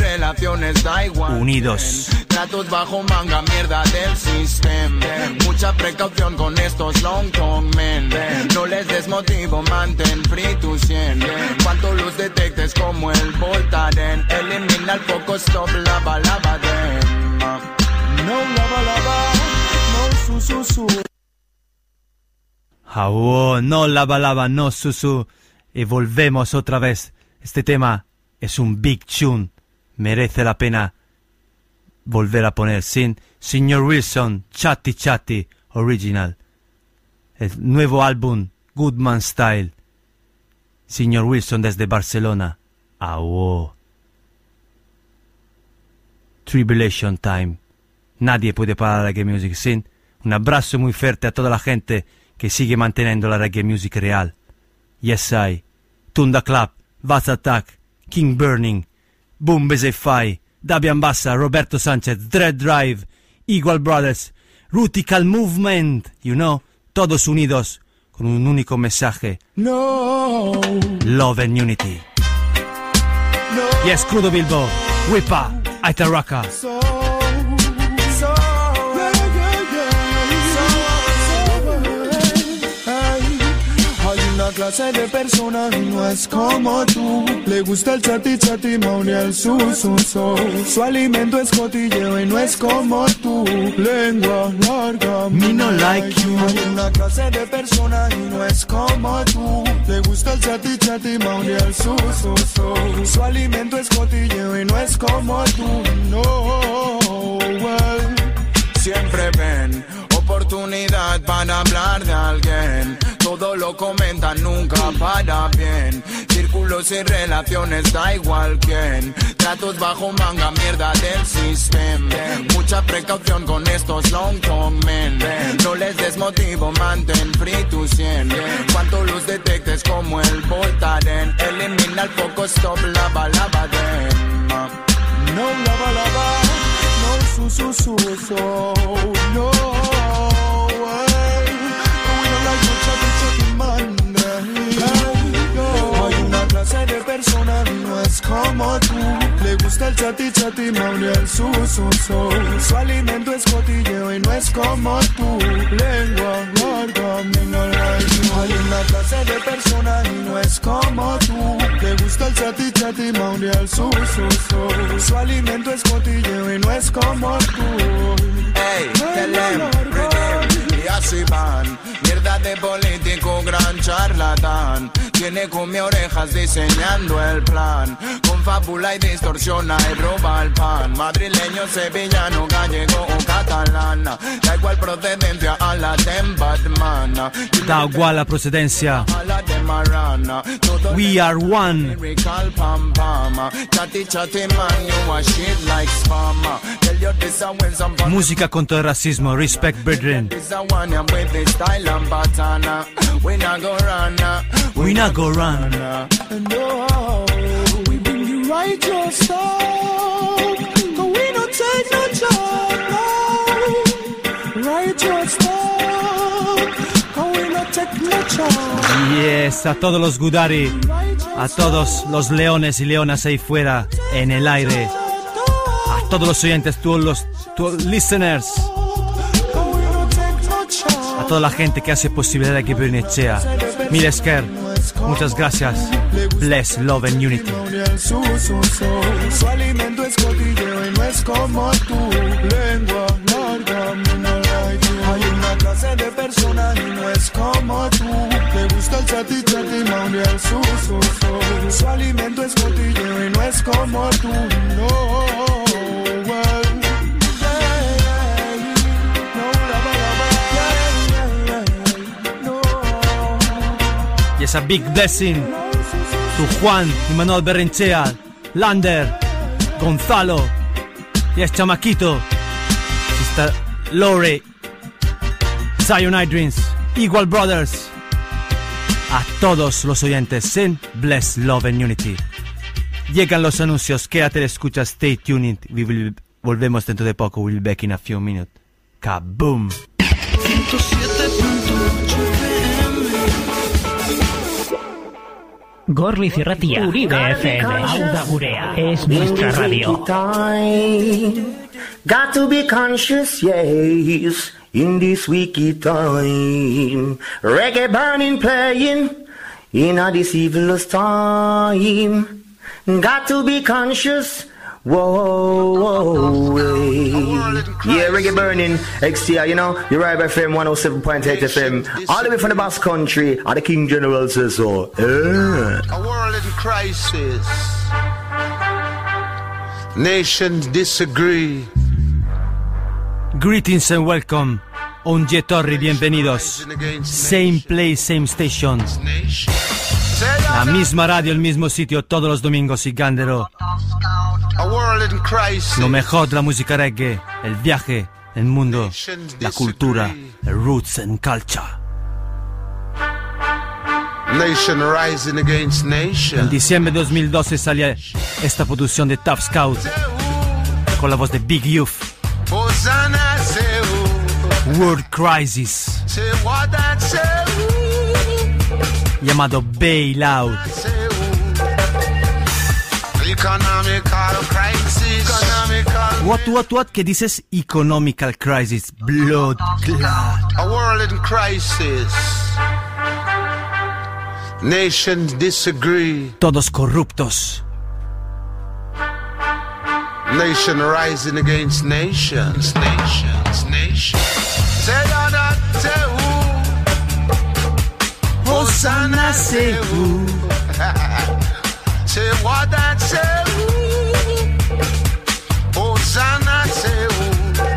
unidos. Tratos bajo manga, mierda del sistema. Mucha precaución con estos long tongue men. No les des motivo, mantén free tu 100. Cuanto los detectes como el Voltaren. Elimina el foco, stop, lava, lava, dem. No lava, lava, no su. Oh, no lava, no susu. Y volvemos otra vez. Este tema es un big tune. Merece la pena volver a poner. Señor Wilson, Chatty Chatty Original. El nuevo álbum, Good Man Style. Señor Wilson desde Barcelona. Tribulation Time. Nadie puede parar la reggae music scene. Un abrazo muy fuerte a toda la gente que sigue manteniendo la reggae music real. Yes I, Tunda Club, Vaz Attack, King Burning, Boom Bezefai, Dabian Bassa, Roberto Sánchez, Dread Drive, Eagle Brothers, Rutical Movement, you know, todos unidos con un único mensaje. No. Love and Unity. No. Yes, Crudo Bilbo, Whippa, Aitaraka. Una clase de persona y no es como tú. Le gusta el chati chati maunial su alimento es cotilleo y no es como tú. Lengua larga, me no like you. Una clase de persona y no es como tú. Le gusta el chati chati maunial su alimento es cotilleo y no es como tú. No, well. Siempre ven oportunidad para hablar de alguien. Todo lo comentan, nunca para bien. Círculos y relaciones, da igual quién. Tratos bajo manga, mierda del sistema. Mucha precaución con estos long tongue men. No les des motivo, mantén free tu 100. Cuanto los detectes como el Voltaren. Elimina el foco, stop, lava, lava, dem. No lava, lava, no su, no. We don't like no chatty chatty man. chati, chati, mauniel, su. Su alimento es cotilleo y no es como tu lengua larga, me no like you. Hay una clase de persona y no es como tú. Te gusta el chati, chati, mauniel, su. Su alimento es cotilleo y no es como tú. Ey, y así van. Mierda de político, gran charlatán. Tiene come orejas diseñando el plan. Confabula y distorsiona y roba el pan. Madrileño, sevillano, gallego o catalán. Da igual procedencia a la de Batman. Da igual la procedencia. A la de Marana. We are one. Chatty, chatty man, you a shit like spam. Tell you this a when some Música contra el racismo. Respect, brethren. this a one ya with the style and pattern. We not go run. We not go run. No, we bring you right your stuff. But we don't take no job, no. Right your stuff. But we don't take no job. Yes, a todos los Gudari, a todos los leones y leonas ahí fuera, en el aire, a todos los oyentes, todos los listeners, a toda la gente que hace posibilidad de que Bernicea. Milesker, muchas gracias. Bless, love and unity. Su alimento es cotilleo y no es como tu lengua larga, me no like you. Hay una clase de persona y no es como tú. Te gusta el chati, chati, mauniel, su alimento es cotilleo y no es como tú. No, well, Y esa big blessing to Juan y Manuel Berrinchea, Lander, Gonzalo, y es Chamaquito, Sister Lore, Zion Idrins, Equal Brothers, a todos los oyentes, sin Bless, Love and Unity. Llegan los anuncios, quédate, le escucha, stay tuned, volvemos dentro de poco, we'll be back in a few minutes. Kaboom! 107.8 Gorliz y Ratia, Uribe FM, Auda Gurea, es nuestra radio. Got to be conscious, yes, in this wicked time. Reggae burning, playing in a this evilest time. Got to be conscious. Whoa, yeah, reggae burning, XTR, you know, you're right by FM 107.8 FM, all the way from the Basque Country, and the King General says so. A world in crisis. Nations disagree. Greetings and welcome. Onje Torri, bienvenidos. Same place, same station. La misma radio, el mismo sitio, todos los domingos y Gandero. A world in crisis. Lo mejor de la música reggae, el viaje, el mundo, la cultura, el roots and culture. Nation rising against nation. En diciembre de 2012 salía esta producción de Tough Scout con la voz de Big Youth. Hosanna, World Crisis, llamado Bail Out. Economical crisis. What, ¿qué dices? Economical Crisis, Blood Clot. A world in crisis. Nations disagree. Todos corruptos. Nation rising against nations. Say that, say who? Hosanna, say who? Say what that say who? Hosanna, say who?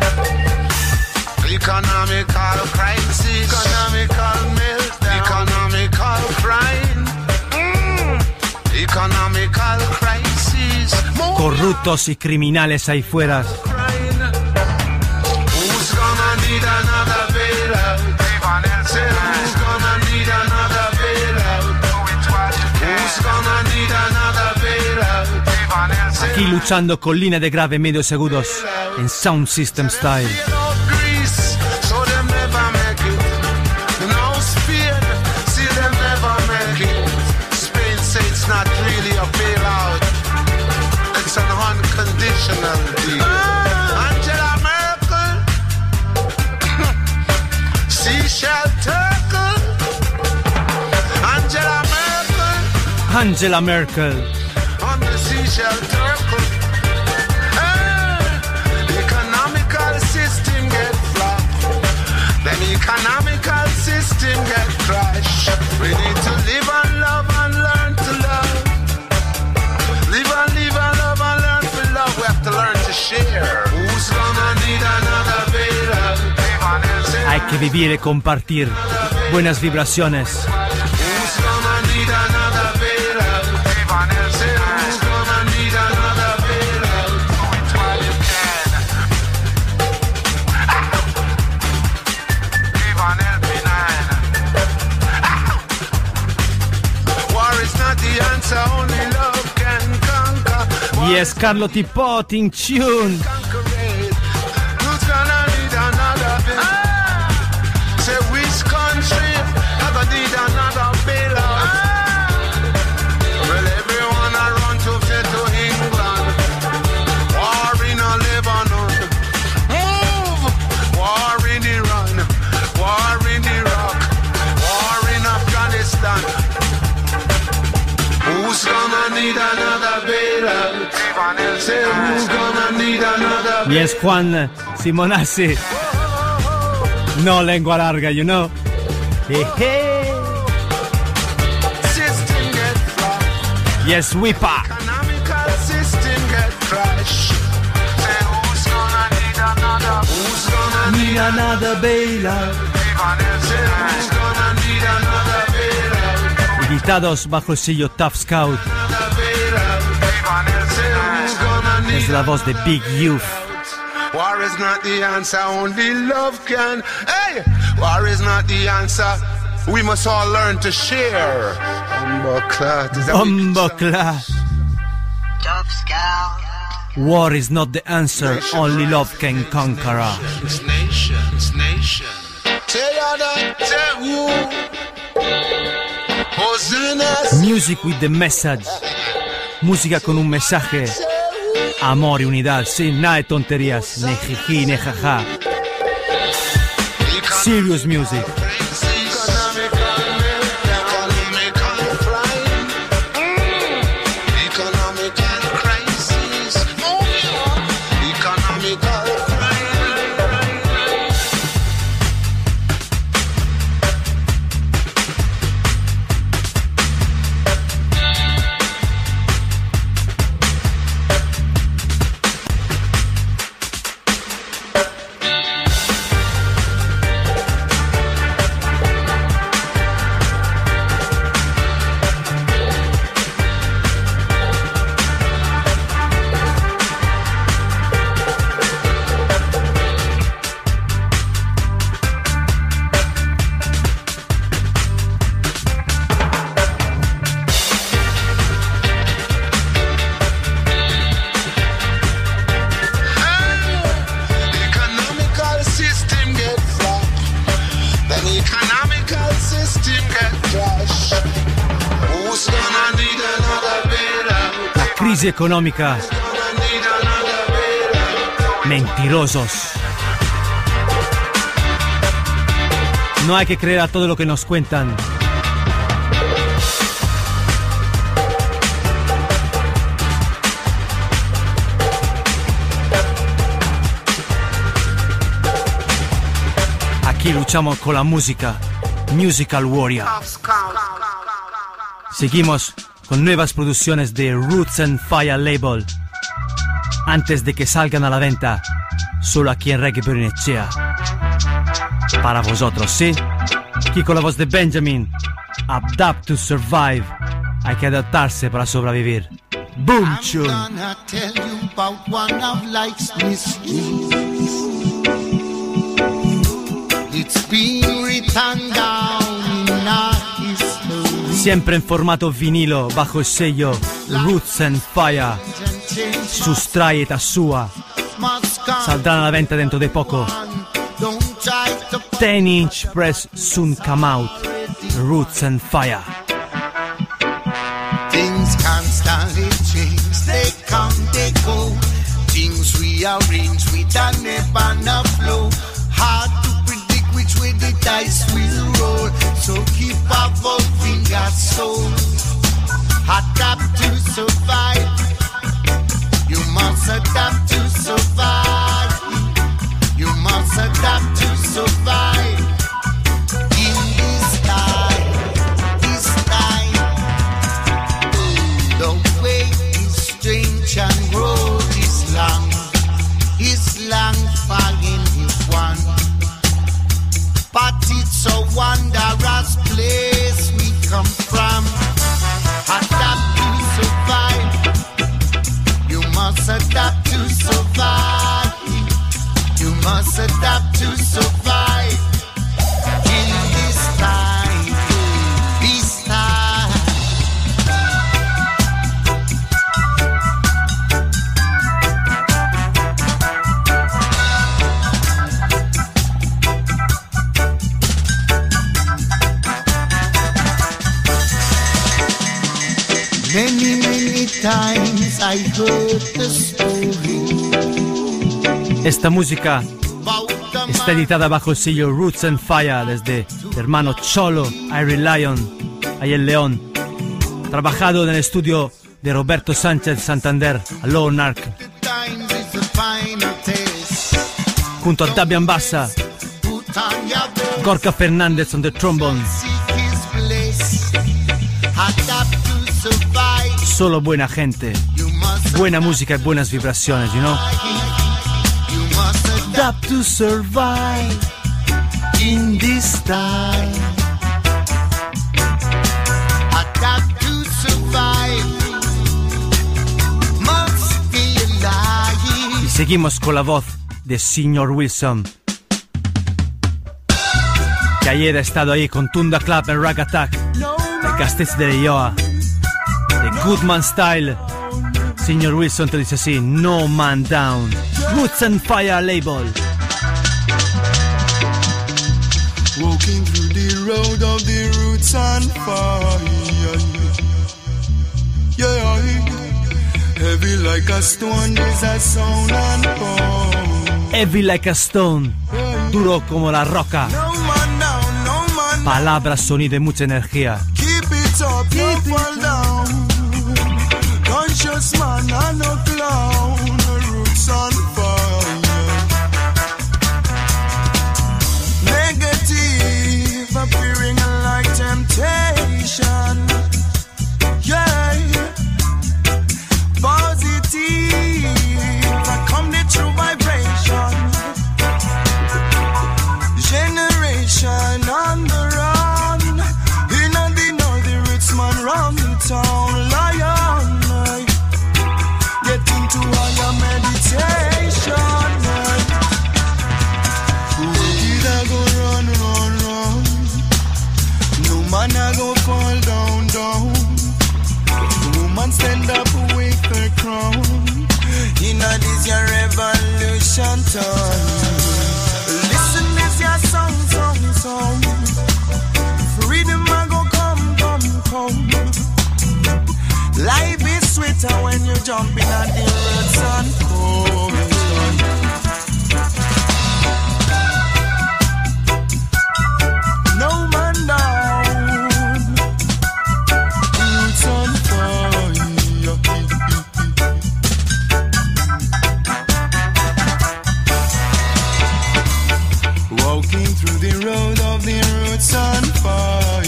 Economical crisis. Economical meltdown. Economical crime. Economical crisis. Corruptos y criminales ahí fuera. Who's gonna need another bailout? Say who's gonna need another bailout? Who's gonna need another bailout? Aquí luchando con línea de grave medios agudos en Sound System Style. So them never make it. No Spain, see them never make it. Spain say it's not really a bailout. It's an unconditional international deal. Angela Merkel, Seashell Turkle. Angela Merkel. On the Seashell Turkle. Economical system get flopped. Then economical system get crashed. We need to live and love and learn to love. Live and love and learn to love. We have to learn to share. Who's gonna need another bailout? Hay que vivir y compartir buenas vibraciones. Who's gonna need another bailout? Who's gonna need another bailout? Do it while you can. Live on LP9. War is not the answer, only love can conquer. Yes, Carlo T. Potting tune. Conquer it. Who's gonna need another bailout? Say which country ever need another bailout? Well, everyone I run to fit to England. War in Lebanon. Move! War in Iran. War in Iraq. War in Afghanistan. Who's gonna need another bailout? Say who's gonna need another bailout? Yes, Juan Simonazzi. No lengua larga, you know. Hey, hey. System get flopped. Yes, Whippa. Economical system get crashed. Say who's gonna need another? Who's gonna need Another bailout. Say who's gonna need another bailout? Editados bajo el sello Tough Scout. Another bailout. Say who's gonna need Es la voz de Big Youth. War is not the answer, only love can. Hey, war is not the answer. We must all learn to share. Bombocla. Tough Scout. War is not the answer, only love can conquer. It's nation. Tell ya that, tell who. Hosannas. Music with the message. Música con un mensaje. Amor y unidad, sin nada de tonterías, ni jiji, ni jaja. Serious music. Crisis económica. Mentirosos. No hay que creer a todo lo que nos cuentan. Aquí luchamos con la música. Musical Warrior. Seguimos con nuevas producciones de Roots and Fire Label. Antes de que salgan a la venta, solo aquí en Reggae Bernicea. Para vosotros, ¿sí? Aquí con la voz de Benjamin. Adapt to survive. Hay que adaptarse para sobrevivir. Boom tune. I'm gonna tell you about one of life's mysteries. It's been written down in our history. Siempre en formato vinilo, bajo el sello Roots and Fire. Sustrae età sua. Saldrán a la venta dentro de poco. 10-inch press soon come out. Roots and Fire. Things constantly change, they come, they go. rearrange with an ebb and a flow. Hard to predict which way the dice will roll. So keep evolving your soul. Adapt to survive. You must adapt to survive. You must adapt to survive. In this time, the way is strange and road is long for anyone. But it's a wondrous place we come from. Adapt to survive. You must adapt to survive. You must adapt to survive. In this time, this time. Many times I heard the story. Esta música está editada bajo el sello Roots and Fire desde el hermano Cholo, Irie Lion, ahí en León. Trabajado en el estudio de Roberto Sánchez Santander, a Low Narc. Junto a Dabian Bassa, Gorka Fernández on the trombone. Solo buena gente, buena música y buenas vibraciones, you know? Adapt to survive in this time. Adapt to survive. Must be alive. Y seguimos con la voz de Señor Wilson, que ayer ha estado ahí con Tunda Club en Rag Attack, de Castells de Leioa, de Goodman Style. Señor Wilson te dice así: No Man Down, Roots and Fire label. Walking through the road of the roots and fire. Yeah, heavy like a stone, there's a sound and power. Heavy like a stone, duro como la roca. No man down, no man. Palabras, sonido y mucha energía. Keep it up, don't fall down. Conscious man and no clown. Roots on fire. Negative appearing like temptation. Yeah. Positive, I come the true vibration. Generation on the run. In the north, the roots man run the town. Lion, get into higher meditation. Wicked I go run. No man I go fall down. Woman stand up, wake her crown. Inna this your revolution time. Listen this your song. Freedom I go come. Life is sweeter when you jump in at the roots and chorus. No man down. Roots on fire. Walking through the road of the roots on fire.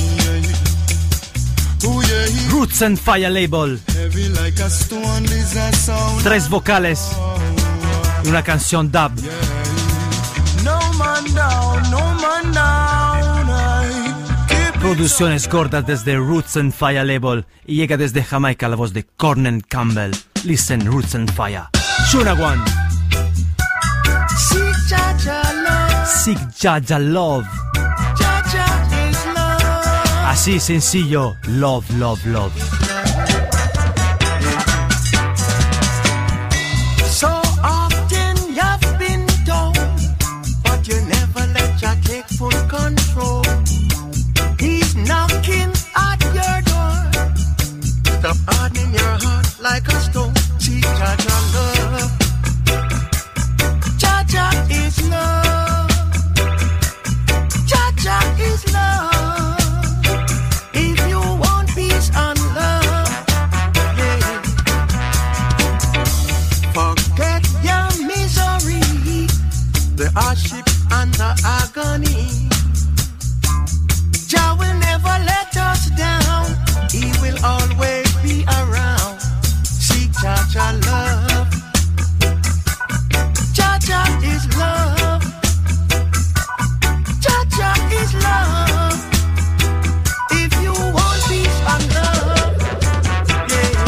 Oh yeah. Roots and Fire label. Heavy like a stone, there's a sound. 3 vocales y una canción dub. No man down, no man down. Producciones gordas desde Roots and Fire label y llega desde Jamaica la voz de Cornell Campbell. Listen, Roots and Fire. Shunawan. Seek Jaja love. Seek Jaja love. Jaja is love. Así sencillo, love. So often you've been down, but you never let your take full control. He's knocking at your door. Stop hardening your heart like a stone. Seek Jaja love. agony. Jah will never let us down. He will always be around. Seek Jah love. Jah is love. Jah is love. If you want peace and love, yeah.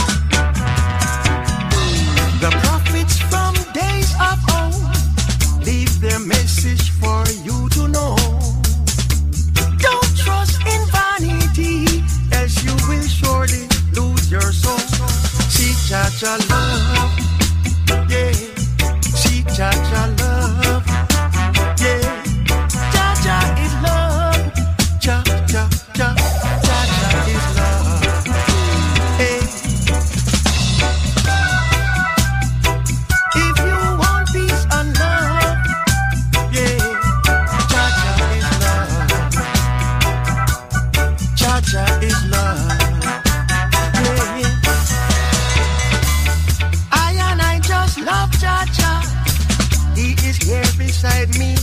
The prophets from days of old leave their message for you to know. Don't trust in vanity, else you will surely lose your soul. Seek Jah love, yeah. Seek Jah love, yeah. Jah is love. Jah is love. Hey. If you want peace and love, yeah. Jah is love. Jah is love. Yeah. I just love Jah. He is here beside me.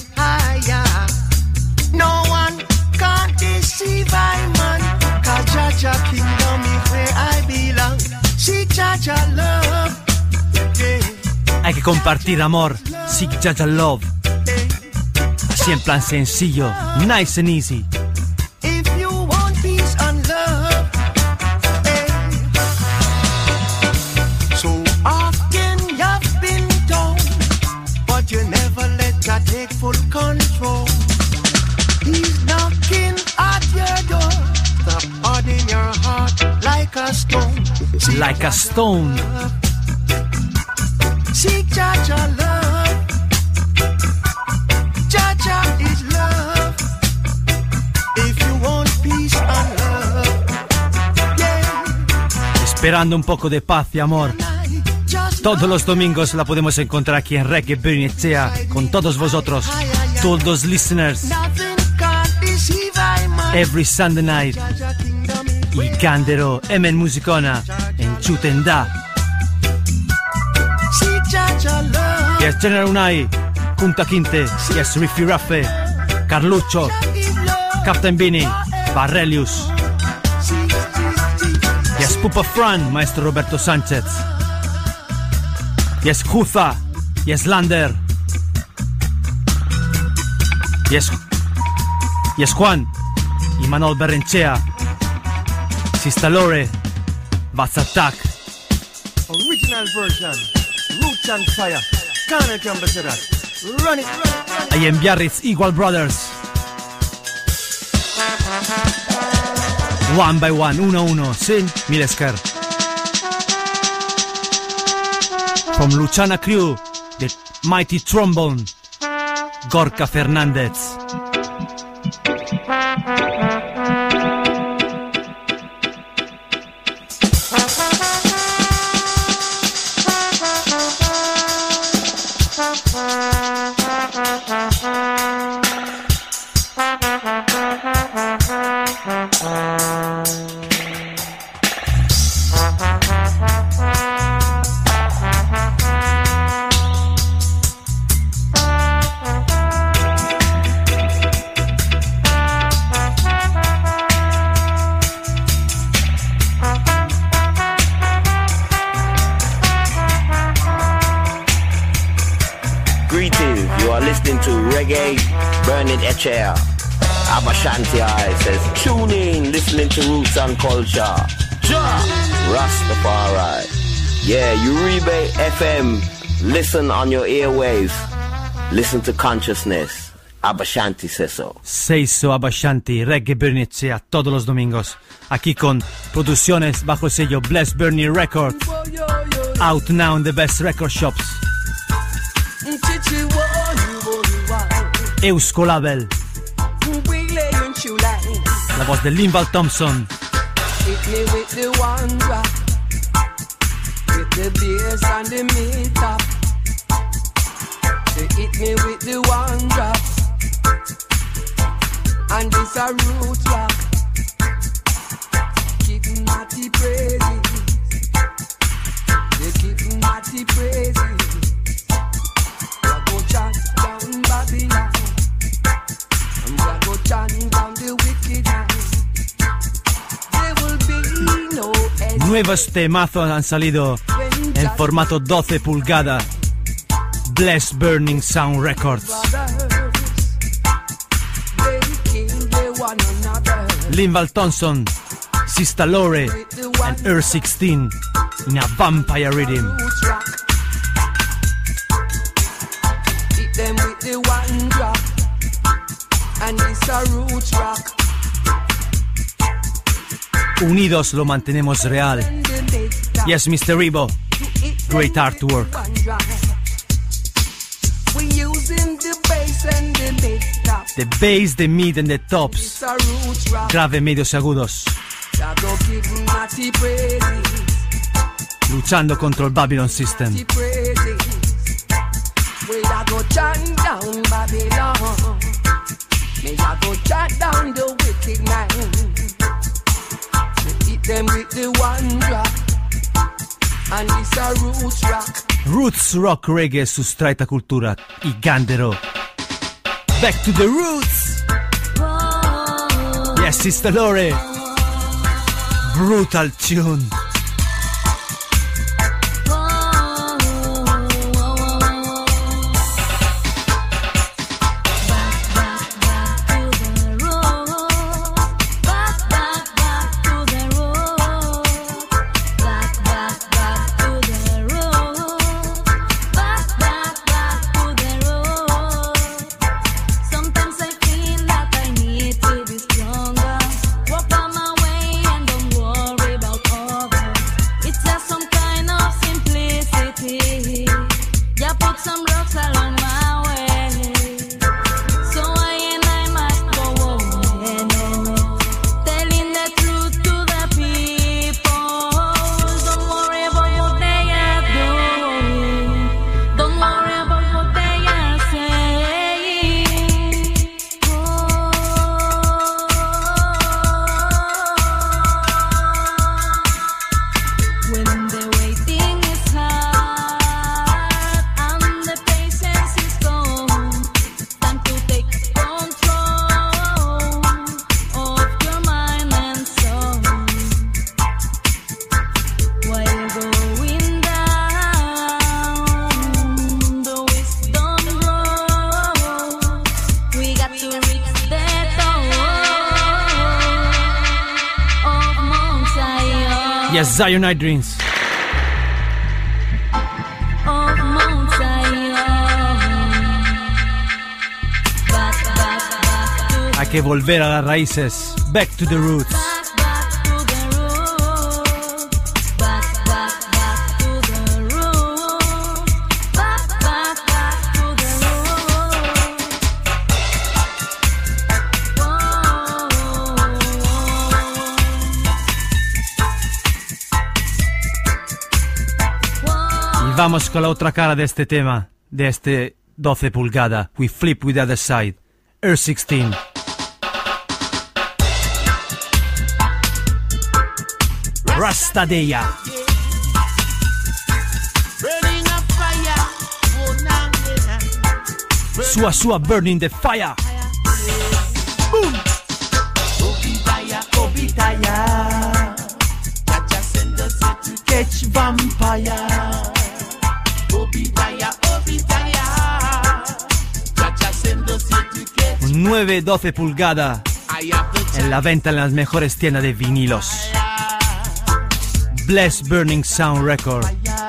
No one can deceive I man. Cause Jah kingdom is where I belong. Seek Jah love. Yeah. Hay que compartir amor. Seek Jah love. Así en plan sencillo. Nice and easy. If you want peace and love, hey. So often you've been told, but you never let Jah take full control. He's knocking at your door. Stop hardening your heart like a stone. Like a stone. Seek Jah love. Jah is love. If you want peace and love, yeah. Esperando un poco de paz y amor. Todos los domingos la podemos encontrar aquí en Reggae Bernicea con todos vosotros, todos los listeners. Every Sunday night. Y Candero, Emen Musicona, en Chutenda. Yes, General Unai, Kunta Kinte, yes, Riffy Raffe, Carluccio, Captain Bini, Barrelius. Yes, Pupa Fran, Maestro Roberto Sánchez. Yes, Juza, yes, Lander. Yes, Juan y Manuel Berrenchea. Sista Lore, Vats Attack. Original version, Roots and Fire. Can't come better that. Run it. Ahí en Biarritz, Equal Brothers. One by one, uno, sin Milesker. From Luciana Crew, the mighty trombone, Gorka Fernandez. Chair. Abashanti I says, tune in, listening to Roots and Culture. Rastafari. Yeah, Uribe FM. Listen on your airwaves. Listen to consciousness. Abashanti says so. Say so, Abashanti. Reggae Bernicea todos los domingos. Aquí con producciones bajo el sello Bless Bernie Records. Out now in the best record shops. Euskolabel. La voz de Linval Thompson. Hit me with the one drop, with the bass and the mid top. They hit me with the one drop, and this a root rock. Keep naughty praises, they keep naughty praises. I go chant down Babylon. Nuevos temazos han salido en formato 12 pulgadas. Bless Burning Sound Records. Linval Thompson, Sister Lore, and Earth 16 in a vampire rhythm. Hit them with the one drop, and it's a root rock. Unidos lo mantenemos real. Yes, Mr. Rebo. Great artwork. We using the bass and the mid top. The bass, the mid and the tops. It's a root rock. Grave, medios y agudos. I go give Matty praises. Luchando contro il Babylon System. Matty praises. We I go chant down Babylon. Me I go chant down the wicked man. We hit them with the one drop, and it's a roots rock. Roots rock reggae su Straita Cultura. I Gandero. Back to the roots. Yes, Sister Lore. Brutal tune. Yes, Zionite Dreams. Hay que volver a las raíces. Back to the roots. Vamos con la otra cara de este tema, de este 12 pulgadas. We flip with the other side. Earth 16. Rastadeya. Sua burning the fire. Boom. Obitaya. Jaja send us to catch vampire. Un 9-12 pulgadas en la venta en las mejores tiendas de vinilos. Bless Burning Sound Record.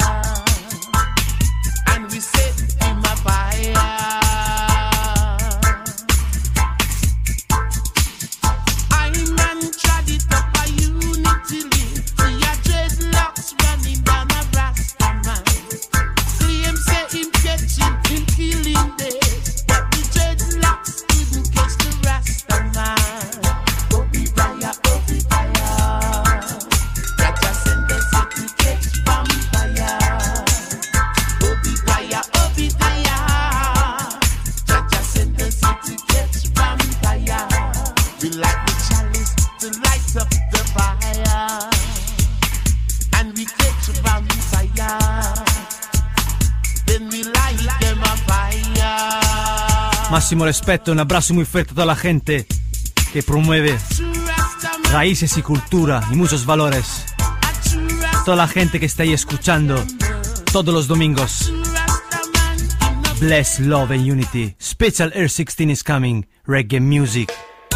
Máximo respeto, un abrazo muy fuerte a toda la gente que promueve raíces y cultura y muchos valores. toda la gente que está ahí escuchando todos los domingos. Bless, love and unity. Special Air 16 is coming. Reggae music.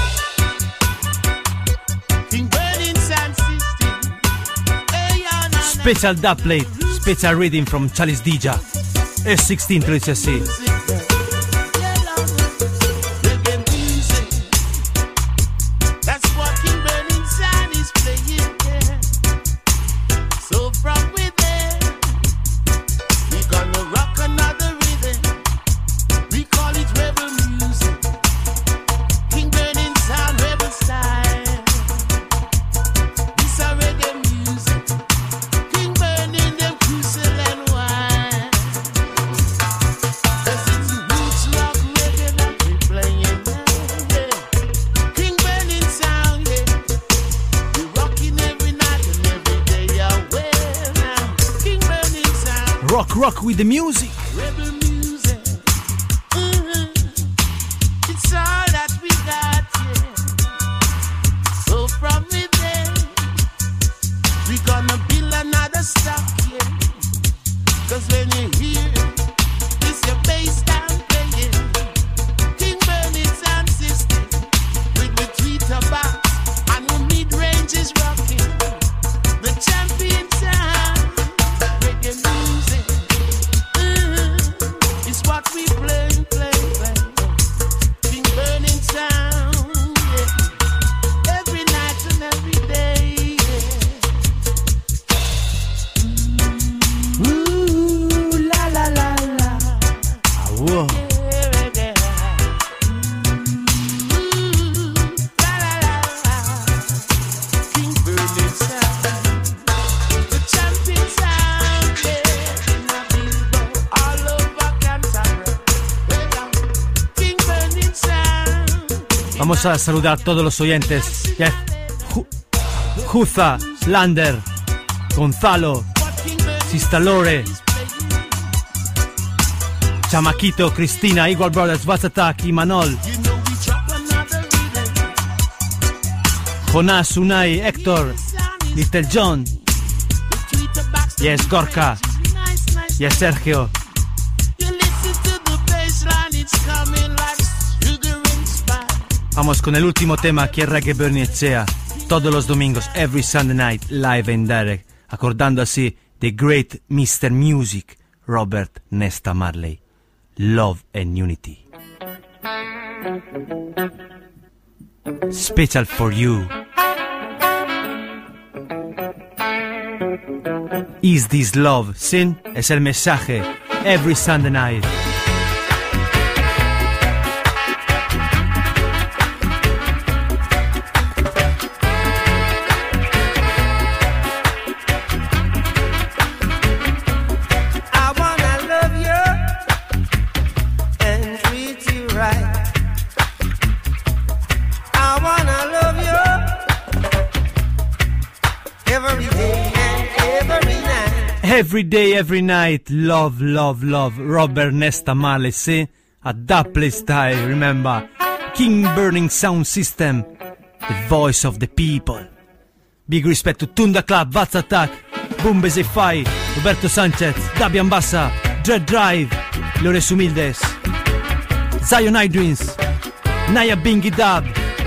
Special dub plate. Special reading from Chalice Dija. Air 16 360. Rock with the music. Rebel music. It's all that we got, yeah. So from within, we gonna build another stock, yeah. Cause when you hear this your bass down playing, King Bernard sound system with the tweeter box and the mid-range is rocking. The champion sound, reggae music. What we play. King burning sound, yeah. Every night and every day, yeah. Ooh, la la la la. Whoa. Yeah. Ooh, la la la la. King burning sound, the champion sound, yeah. All over. Vamos a saludar a todos los oyentes. Juza, Lander, Gonzalo, Sistalore, Chamaquito, Cristina, Eagle Brothers, Vaz Attack, Imanol, Jonás, Unai, Héctor, Little John, Yes, Gorka, Yes, Sergio. Vamos con el último tema que es Reggae Bernie Echea. Todos los domingos, every Sunday night, live and direct. Acordando así The Great Mr. Music, Robert Nesta Marley. Love and Unity. Special for you. Is this love? Sin es el mensaje. Every Sunday night. Every day, every night, love, love, love. Robert Nesta Marley, see? A double style, remember. King Burning Sound System, the voice of the people. Big respect to Tunda Club, Vaz Attack, Boom Bezefai, Roberto Sanchez, Dabian Bassa, Dread Drive, Lores Humildes, Zion Idreams, Naya Bingy Dub.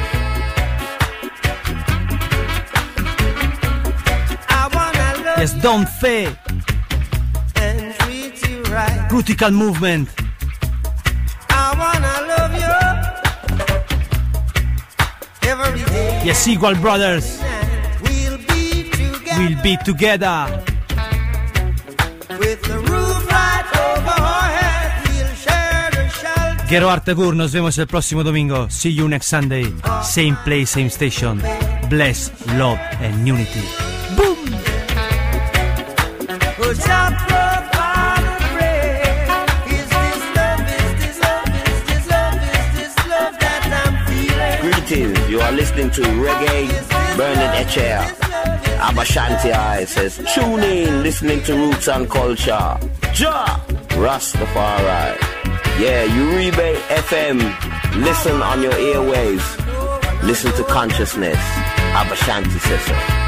Yes, Don Fe. Critical Movement. I wanna love you every day. Yes, Eagle Brothers. We'll be together. With the roof right over our head, we'll share the shelter. Gero Artegur, nos vemos el próximo domingo. See you next Sunday. Same place, same station. Bless, love and unity. Boom! Greetings, you are listening to Reggae Bernard Echea. Abashanti I says, tune in, listening to Roots and Culture. Ja! Rastafari. Yeah, Uribe FM. Listen on your airwaves. Listen to consciousness. Abashanti says so.